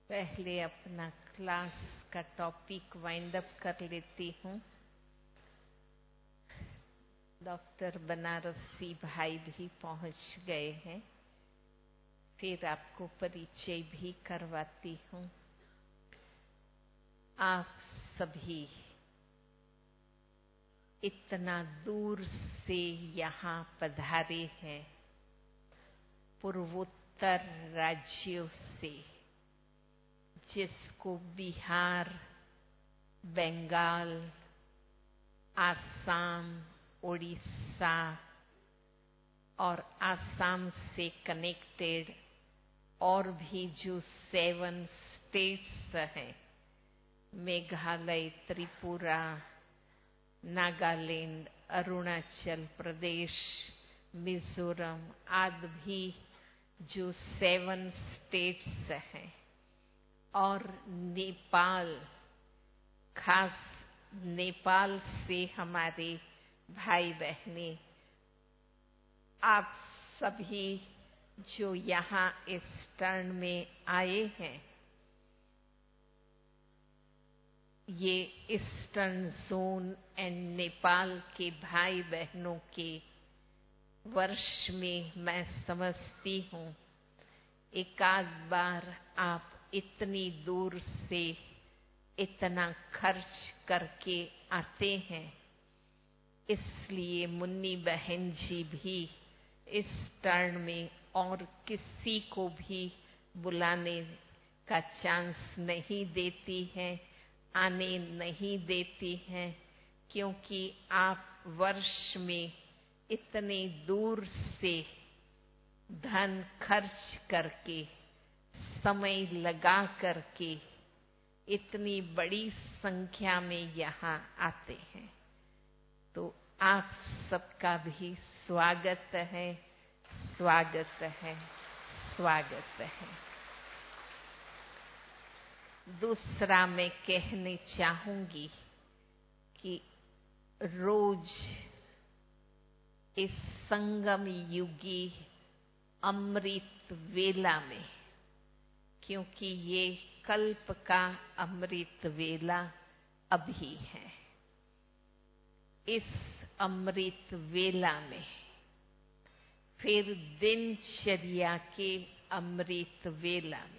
पहले अपना क्लास का टॉपिक वाइंड अप कर लेती हूँ। डॉक्टर बनारसी भाई भी पहुंच गए हैं। फिर आपको परिचय भी करवाती हूँ। आप सभी इतना दूर से यहाँ पधारे हैं, पूर्वोत्तर राज्यों से, जिसको बिहार, बंगाल, आसाम, उड़ीसा और आसाम से कनेक्टेड और भी जो 7 स्टेट्स हैं, मेघालय, त्रिपुरा, नागालैंड, अरुणाचल प्रदेश, मिजोरम आदि भी जो 7 स्टेट्स हैं, और नेपाल, खास नेपाल से हमारे भाई बहने, आप सभी जो यहाँ इस टर्न में आए हैं, ये ईस्टर्न जोन एंड नेपाल के भाई बहनों के वर्ष में मैं समझती हूँ एक आध बार आप इतनी दूर से इतना खर्च करके आते हैं। इसलिए मुन्नी बहन जी भी इस टर्न में और किसी को भी बुलाने का चांस नहीं देती हैं, आने नहीं देती हैं, क्योंकि आप वर्ष में इतने दूर से धन खर्च करके, समय लगा करके इतनी बड़ी संख्या में यहाँ आते हैं। तो आप सबका भी स्वागत है, स्वागत है, स्वागत है। दूसरा मैं कहने चाहूंगी कि रोज इस संगम युगी अमृत वेला में, क्योंकि ये कल्प का अमृत वेला अभी है, इस अमृत वेला में, फिर दिनचर्या के अमृत वेला में,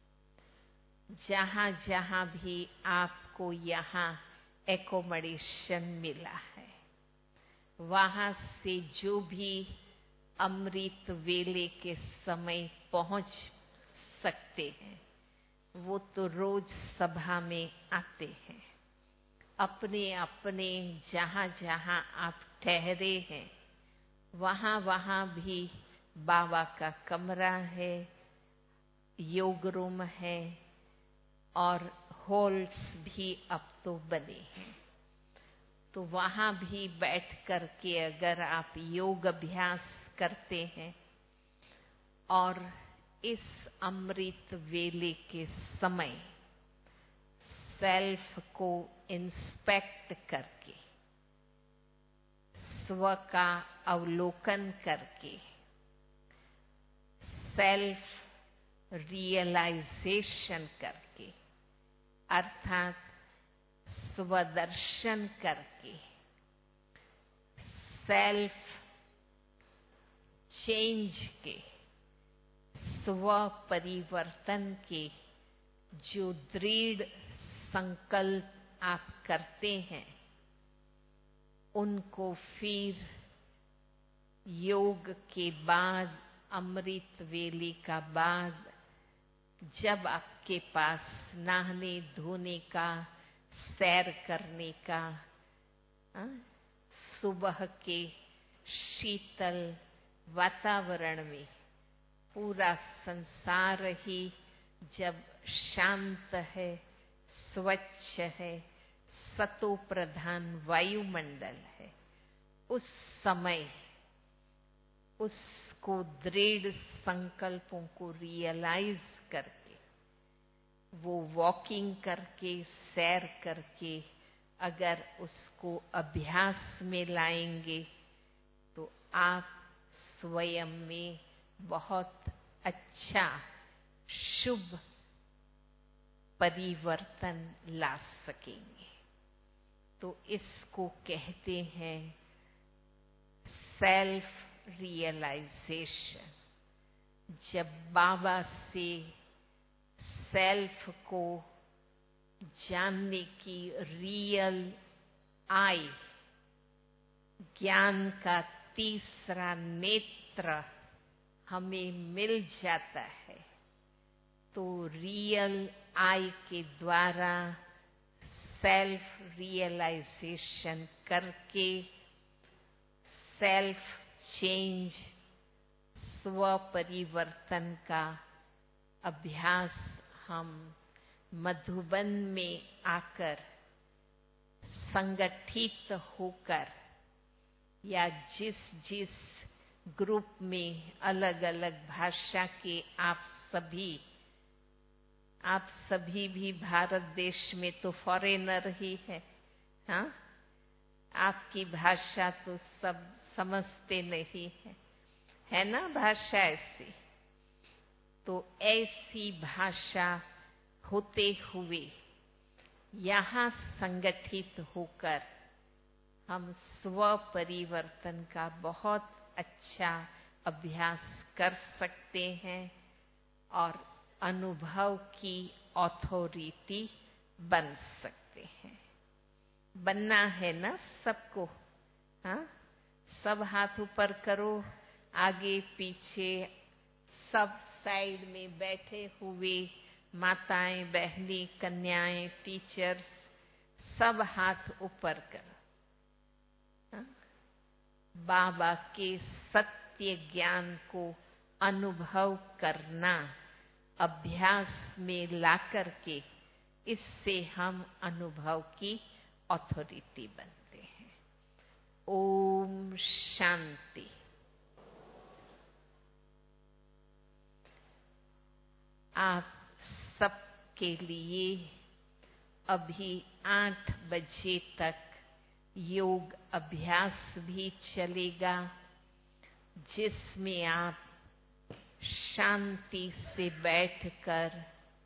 जहाँ जहाँ भी आपको यहाँ एकोमोडेशन मिला है, वहाँ से जो भी अमृत वेले के समय पहुँच सकते हैं, वो तो रोज सभा में आते हैं। अपने अपने जहाँ जहाँ आप ठहरे हैं, वहाँ वहाँ भी बाबा का कमरा है, योग रूम है और हॉल्स भी अब तो बने हैं। तो वहाँ भी बैठ कर के अगर आप योग अभ्यास करते हैं और इस अमृत वेले के समय सेल्फ को इंस्पेक्ट करके, स्व का अवलोकन करके, सेल्फ रियलाइजेशन करके, अर्थात स्वदर्शन करके, सेल्फ चेंज के, स्व परिवर्तन के जो दृढ़ संकल्प आप करते हैं, उनको फिर योग के बाद, अमृत वेले का बाद, जब आपके पास नहाने धोने का, सैर करने का, सुबह के शीतल वातावरण में पूरा संसार ही जब शांत है, स्वच्छ है, सतो प्रधान वायुमंडल है, उस समय उसको दृढ़ संकल्पों को रियलाइज करके, वो वॉकिंग करके, सैर करके अगर उसको अभ्यास में लाएंगे, तो आप स्वयं में बहुत अच्छा शुभ परिवर्तन ला सकेंगे। तो इसको कहते हैं सेल्फ रियलाइजेशन। जब बाबा से सेल्फ को जानने की रियल आई, ज्ञान का तीसरा नेत्र हमें मिल जाता है, तो रियल आई के द्वारा सेल्फ रियलाइजेशन करके सेल्फ चेंज, स्व परिवर्तन का अभ्यास हम मधुबन में आकर संगठित होकर या जिस जिस ग्रुप में अलग अलग भाषा के आप सभी भी भारत देश में तो फॉरेनर ही है, हाँ, आपकी भाषा तो सब समझते नहीं है ना भाषा ऐसी। तो ऐसी भाषा होते हुए यहाँ संगठित होकर हम स्व परिवर्तन का बहुत अच्छा अभ्यास कर सकते हैं और अनुभव की अथॉरिटी बन सकते हैं। बनना है ना सबको, हाँ? सब हाथ ऊपर करो, आगे पीछे सब साइड में बैठे हुए माताएं, बहनें, कन्याएं, टीचर्स, सब हाथ ऊपर करो। हाँ? बाबा के सत्य ज्ञान को अनुभव करना अभ्यास में ला करके इससे हम अनुभव की अथॉरिटी बनते हैं। ओम शांति। आप सबके लिए अभी 8 बजे तक योग अभ्यास भी चलेगा, जिसमें आप शांति से बैठकर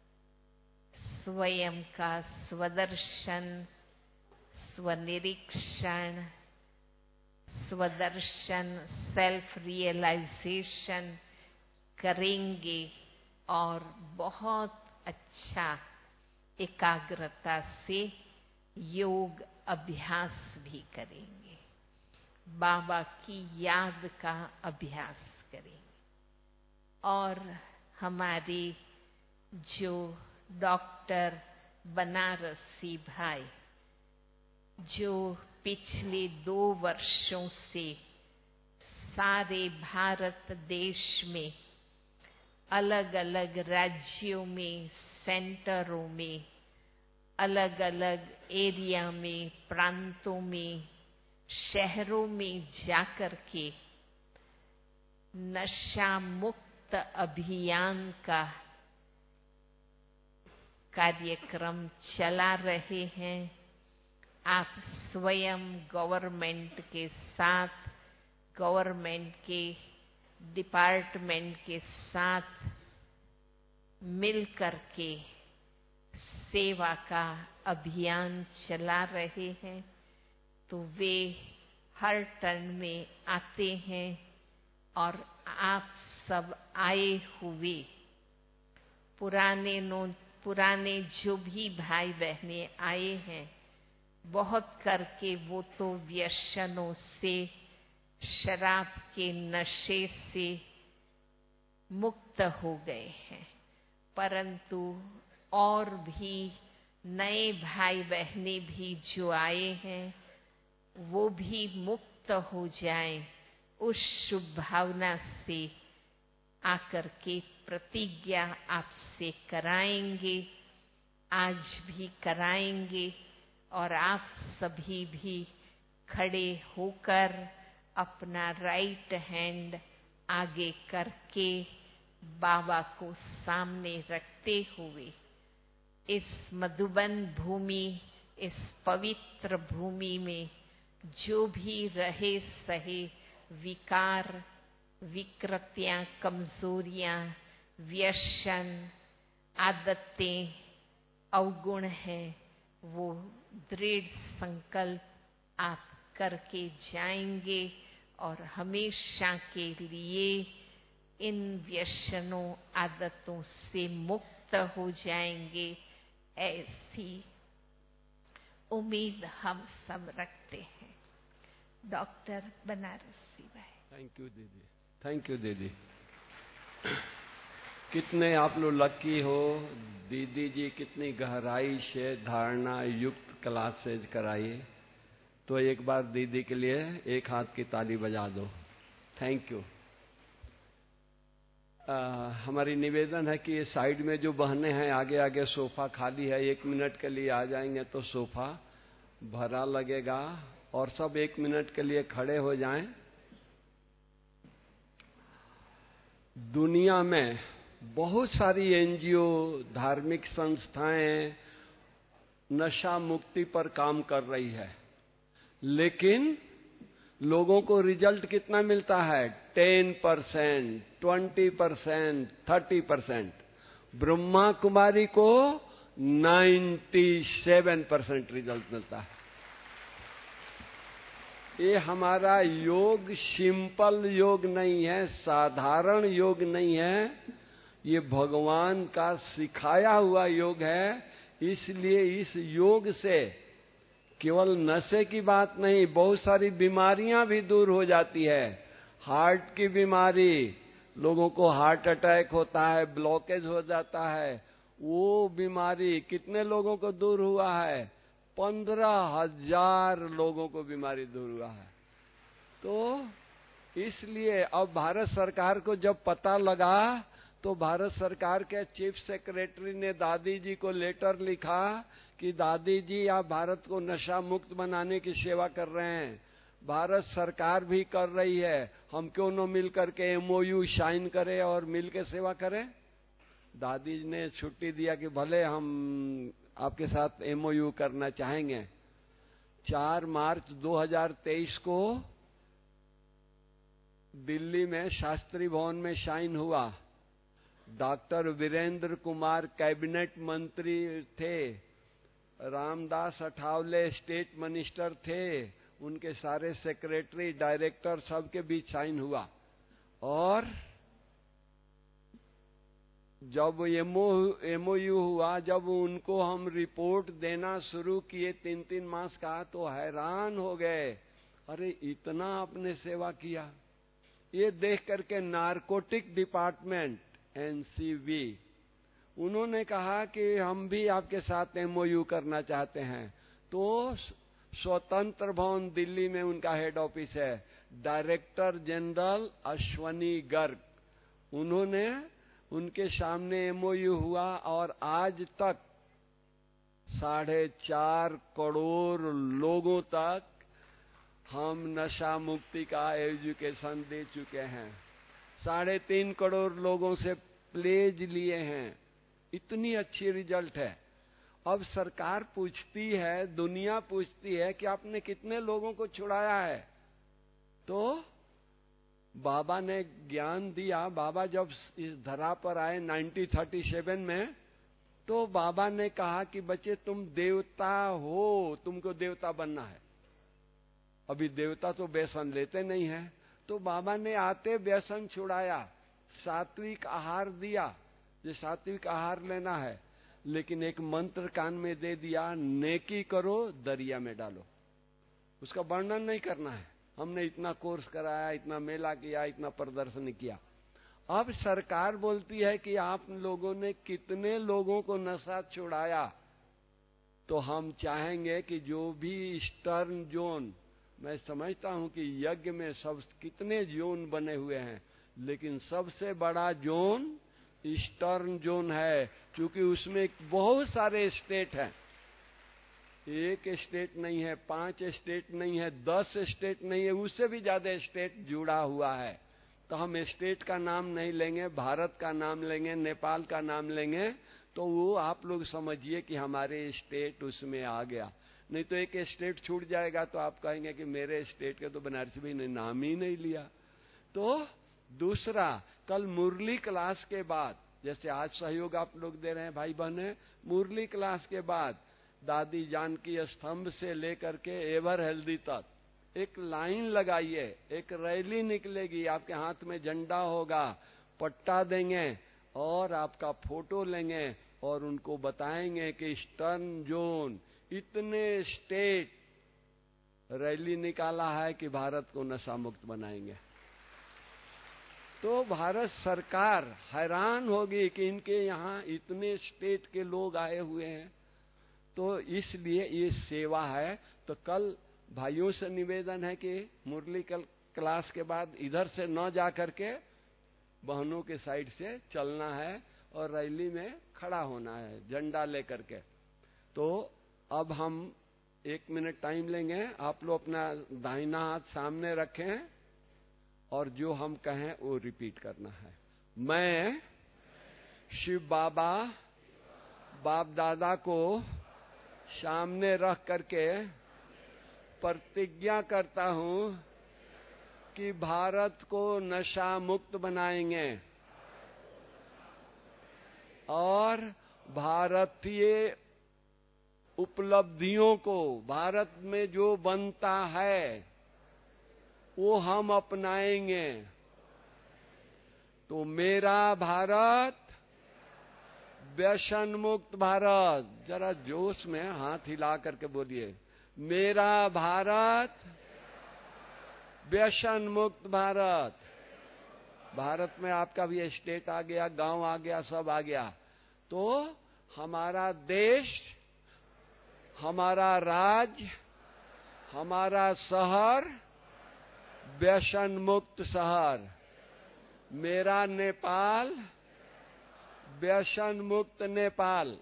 स्वयं का स्वदर्शन, स्वनिरीक्षण, स्वदर्शन, सेल्फ रियलाइजेशन करेंगे और बहुत अच्छा एकाग्रता से योग अभ्यास भी करेंगे, बाबा की याद का अभ्यास करेंगे। और हमारे जो डॉक्टर बनारसी भाई जो पिछले 2 वर्षों से सारे भारत देश में अलग अलग राज्यों में, सेंटरों में, अलग अलग एरिया में, प्रांतों में, शहरों में जाकर के नशा मुक्त अभियान का कार्यक्रम चला रहे हैं। आप स्वयं गवर्नमेंट के साथ, गवर्नमेंट के डिपार्टमेंट के साथ मिल करके सेवा का अभियान चला रहे हैं। तो वे हर टर्न में आते हैं और आप सब आए हुए पुराने जो भी भाई बहनें आए हैं, बहुत करके वो तो व्यसनों से, शराब के नशे से मुक्त हो गए हैं, परंतु और भी नए भाई बहनें भी जो आए हैं वो भी मुक्त हो जाएं, उस शुभ भावना से आकर के प्रतिज्ञा आपसे कराएंगे, आज भी कराएंगे। और आप सभी भी खड़े होकर अपना राइट हैंड आगे करके बाबा को सामने रखते हुए इस मधुबन भूमि, इस पवित्र भूमि में जो भी रहे सहे विकार, विकृतियां, कमजोरियां, व्यसन, आदतें अवगुण है वो दृढ़ संकल्प आप करके जाएंगे और हमेशा के लिए इन व्यसनों आदतों से मुक्त हो जाएंगे, ऐसी उम्मीद हम सब रखते हैं। डॉक्टर बनारसी भाई। थैंक यू दीदी, थैंक यू दीदी। कितने आप लोग लकी हो, दीदी जी कितनी गहराई से धारणा युक्त क्लासेज कराइए। तो एक बार दीदी के लिए एक हाथ की ताली बजा दो। Thank you. हमारी निवेदन है कि ये साइड में जो बहनें हैं, आगे आगे सोफा खाली है, 1 मिनट के लिए आ जाएंगे तो सोफा भरा लगेगा। और सब 1 मिनट के लिए खड़े हो जाएं। दुनिया में बहुत सारी एनजीओ, धार्मिक संस्थाएं नशा मुक्ति पर काम कर रही है, लेकिन लोगों को रिजल्ट कितना मिलता है? 10%, 20%, 30%। ब्रह्मा कुमारी को 97% रिजल्ट मिलता है। ये हमारा योग सिंपल योग नहीं है, साधारण योग नहीं है, ये भगवान का सिखाया हुआ योग है। इसलिए इस योग से केवल नशे की बात नहीं, बहुत सारी बीमारियां भी दूर हो जाती है। हार्ट की बीमारी, लोगों को हार्ट अटैक होता है, ब्लॉकेज हो जाता है, वो बीमारी कितने लोगों को दूर हुआ है? 15,000 लोगों को बीमारी दूर हुआ है। तो इसलिए अब भारत सरकार को जब पता लगा तो भारत सरकार के चीफ सेक्रेटरी ने दादी जी को लेटर लिखा कि दादी जी आप भारत को नशा मुक्त बनाने की सेवा कर रहे हैं, भारत सरकार भी कर रही है, हम क्यों न मिल करके MOU साइन करें और मिल के सेवा करें। दादी जी ने छुट्टी दिया कि भले हम आपके साथ MOU करना चाहेंगे। 4 मार्च 2023 को दिल्ली में शास्त्री भवन में साइन हुआ। डॉक्टर वीरेंद्र कुमार कैबिनेट मंत्री थे, रामदास अठावले स्टेट मिनिस्टर थे, उनके सारे सेक्रेटरी, डायरेक्टर सबके बीच साइन हुआ। और जब MOU हुआ, जब उनको हम रिपोर्ट देना शुरू किए 3-3 मास का, तो हैरान हो गए, अरे इतना आपने सेवा किया। ये देख करके नारकोटिक डिपार्टमेंट NCV, उन्होंने कहा कि हम भी आपके साथ MOU करना चाहते हैं। तो स्वतंत्र भवन दिल्ली में उनका हेड ऑफिस है, डायरेक्टर जनरल अश्वनी गर्ग, उन्होंने उनके सामने MOU हुआ और आज तक 4.5 करोड़ लोगों तक हम नशा मुक्ति का एजुकेशन दे चुके हैं। 3.5 करोड़ लोगों से प्लेज लिए हैं। इतनी अच्छी रिजल्ट है। अब सरकार पूछती है, दुनिया पूछती है कि आपने कितने लोगों को छुड़ाया है। तो बाबा ने ज्ञान दिया। बाबा जब इस धरा पर आए 1937 में, तो बाबा ने कहा कि बच्चे तुम देवता हो, तुमको देवता बनना है। अभी देवता तो व्यसन लेते नहीं है, तो बाबा ने आते व्यसन छुड़ाया, सात्विक आहार दिया, जो सात्विक आहार लेना है, लेकिन एक मंत्र कान में दे दिया, नेकी करो दरिया में डालो। उसका वर्णन नहीं करना है। हमने इतना कोर्स कराया, इतना मेला किया, इतना प्रदर्शन किया। अब सरकार बोलती है कि आप लोगों ने कितने लोगों को नशा छुड़ाया। तो हम चाहेंगे कि जो भी ईस्टर्न जोन, मैं समझता हूं कि यज्ञ में सब कितने जोन बने हुए हैं, लेकिन सबसे बड़ा जोन ईस्टर्न जोन है, क्योंकि उसमें बहुत सारे स्टेट हैं। एक स्टेट नहीं है, 5 स्टेट नहीं है, 10 स्टेट नहीं है, उससे भी ज्यादा स्टेट जुड़ा हुआ है। तो हम स्टेट का नाम नहीं लेंगे, भारत का नाम लेंगे, नेपाल का नाम लेंगे, तो वो आप लोग समझिए कि हमारे स्टेट उसमें आ गया। नहीं तो एक स्टेट छूट जाएगा तो आप कहेंगे कि मेरे स्टेट के तो बनारस भी ने नाम ही नहीं लिया। तो दूसरा, कल मुरली क्लास के बाद जैसे आज सहयोग आप लोग दे रहे हैं भाई बहने, मुरली क्लास के बाद दादी जानकी स्तंभ से लेकर के एवर हेल्दी तक एक लाइन लगाइए, एक रैली निकलेगी, आपके हाथ में झंडा होगा, पट्टा देंगे और आपका फोटो लेंगे और उनको बताएंगे कि ईस्टर्न जोन इतने स्टेट रैली निकाला है कि भारत को नशा मुक्त बनाएंगे। तो भारत सरकार हैरान होगी कि इनके यहाँ इतने स्टेट के लोग आए हुए हैं। तो इसलिए ये सेवा है। तो कल भाइयों से निवेदन है कि मुरली क्लास के बाद इधर से न जा करके बहनों के साइड से चलना है और रैली में खड़ा होना है झंडा लेकर के। तो अब हम 1 मिनट टाइम लेंगे। आप लोग अपना दाहिना हाथ सामने रखें और जो हम कहें वो रिपीट करना है। मैं शिव बाबा बाप दादा को सामने रख करके प्रतिज्ञा करता हूं कि भारत को नशा मुक्त बनाएंगे और भारतीय उपलब्धियों को, भारत में जो बनता है वो हम अपनाएंगे। तो मेरा भारत व्यसन मुक्त भारत। जरा जोश में हाथ हिला करके बोलिए, मेरा भारत व्यसन मुक्त भारत। भारत में आपका भी स्टेट आ गया, गांव आ गया, सब आ गया। तो हमारा देश, हमारा राज्य, हमारा शहर व्यसन मुक्त शहर। मेरा नेपाल व्यसन मुक्त नेपाल।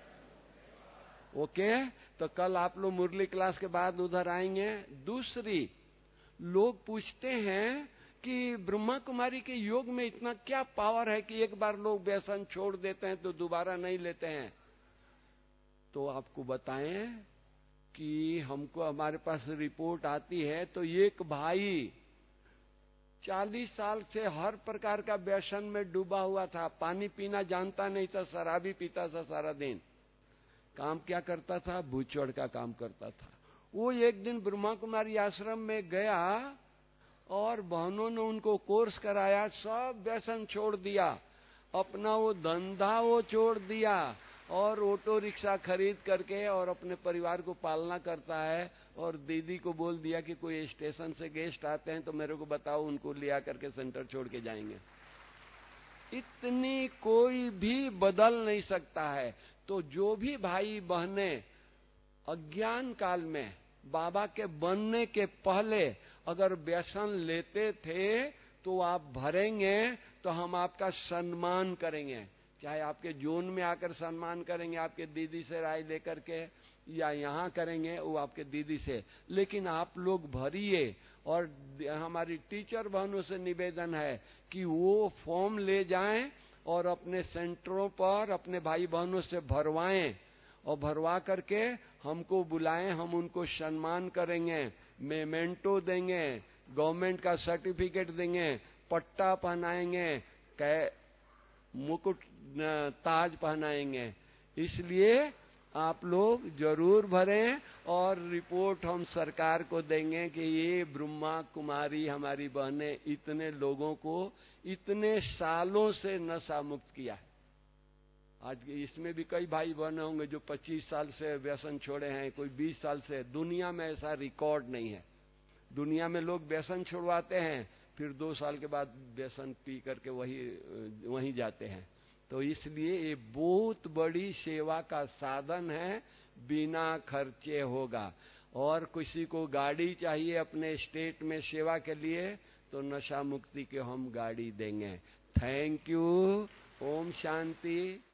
ओके। तो कल आप लोग मुरली क्लास के बाद उधर आएंगे। दूसरी, लोग पूछते हैं कि ब्रह्मा कुमारी के योग में इतना क्या पावर है कि एक बार लोग व्यसन छोड़ देते हैं तो दोबारा नहीं लेते हैं। तो आपको बताएं कि हमको हमारे पास रिपोर्ट आती है तो एक भाई 40 साल से हर प्रकार का व्यसन में डूबा हुआ था, पानी पीना जानता नहीं था, शराबी पीता था सारा दिन। काम क्या करता था? भूचड़ का काम करता था। वो एक दिन ब्रह्मा कुमारी आश्रम में गया और बहनों ने उनको कोर्स कराया, सब व्यसन छोड़ दिया, अपना वो धंधा वो छोड़ दिया और ऑटो रिक्शा खरीद करके और अपने परिवार को पालना करता है। और दीदी को बोल दिया कि कोई स्टेशन से गेस्ट आते हैं तो मेरे को बताओ, उनको लिया करके सेंटर छोड़ के जाएंगे। इतनी कोई भी बदल नहीं सकता है। तो जो भी भाई बहने अज्ञान काल में बाबा के बनने के पहले अगर व्यसन लेते थे तो आप भरेंगे तो हम आपका सम्मान करेंगे। चाहे आपके जोन में आकर सम्मान करेंगे, आपके दीदी से राय लेकर के, या यहाँ करेंगे वो आपके दीदी से। लेकिन आप लोग भरिए। और हमारी टीचर बहनों से निवेदन है कि वो फॉर्म ले जाएं और अपने सेंटरों पर अपने भाई बहनों से भरवाएं और भरवा करके हमको बुलाएं, हम उनको सम्मान करेंगे, मेमेंटो देंगे, गवर्नमेंट का सर्टिफिकेट देंगे, पट्टा पहनाएंगे, मुकुट ताज पहनाएंगे। इसलिए आप लोग जरूर भरें और रिपोर्ट हम सरकार को देंगे कि ये ब्रह्मा कुमारी हमारी बहनें इतने लोगों को इतने सालों से नशा मुक्त किया है। आज इसमें भी कई भाई बहने होंगे जो 25 साल से व्यसन छोड़े हैं, कोई 20 साल से। दुनिया में ऐसा रिकॉर्ड नहीं है। दुनिया में लोग व्यसन छुड़वाते हैं, फिर 2 साल के बाद व्यसन पी करके वहीं जाते हैं। तो इसलिए ये बहुत बड़ी सेवा का साधन है, बिना खर्चे होगा। और किसी को गाड़ी चाहिए अपने स्टेट में सेवा के लिए तो नशा मुक्ति के हम गाड़ी देंगे। Thank you. ओम शांति।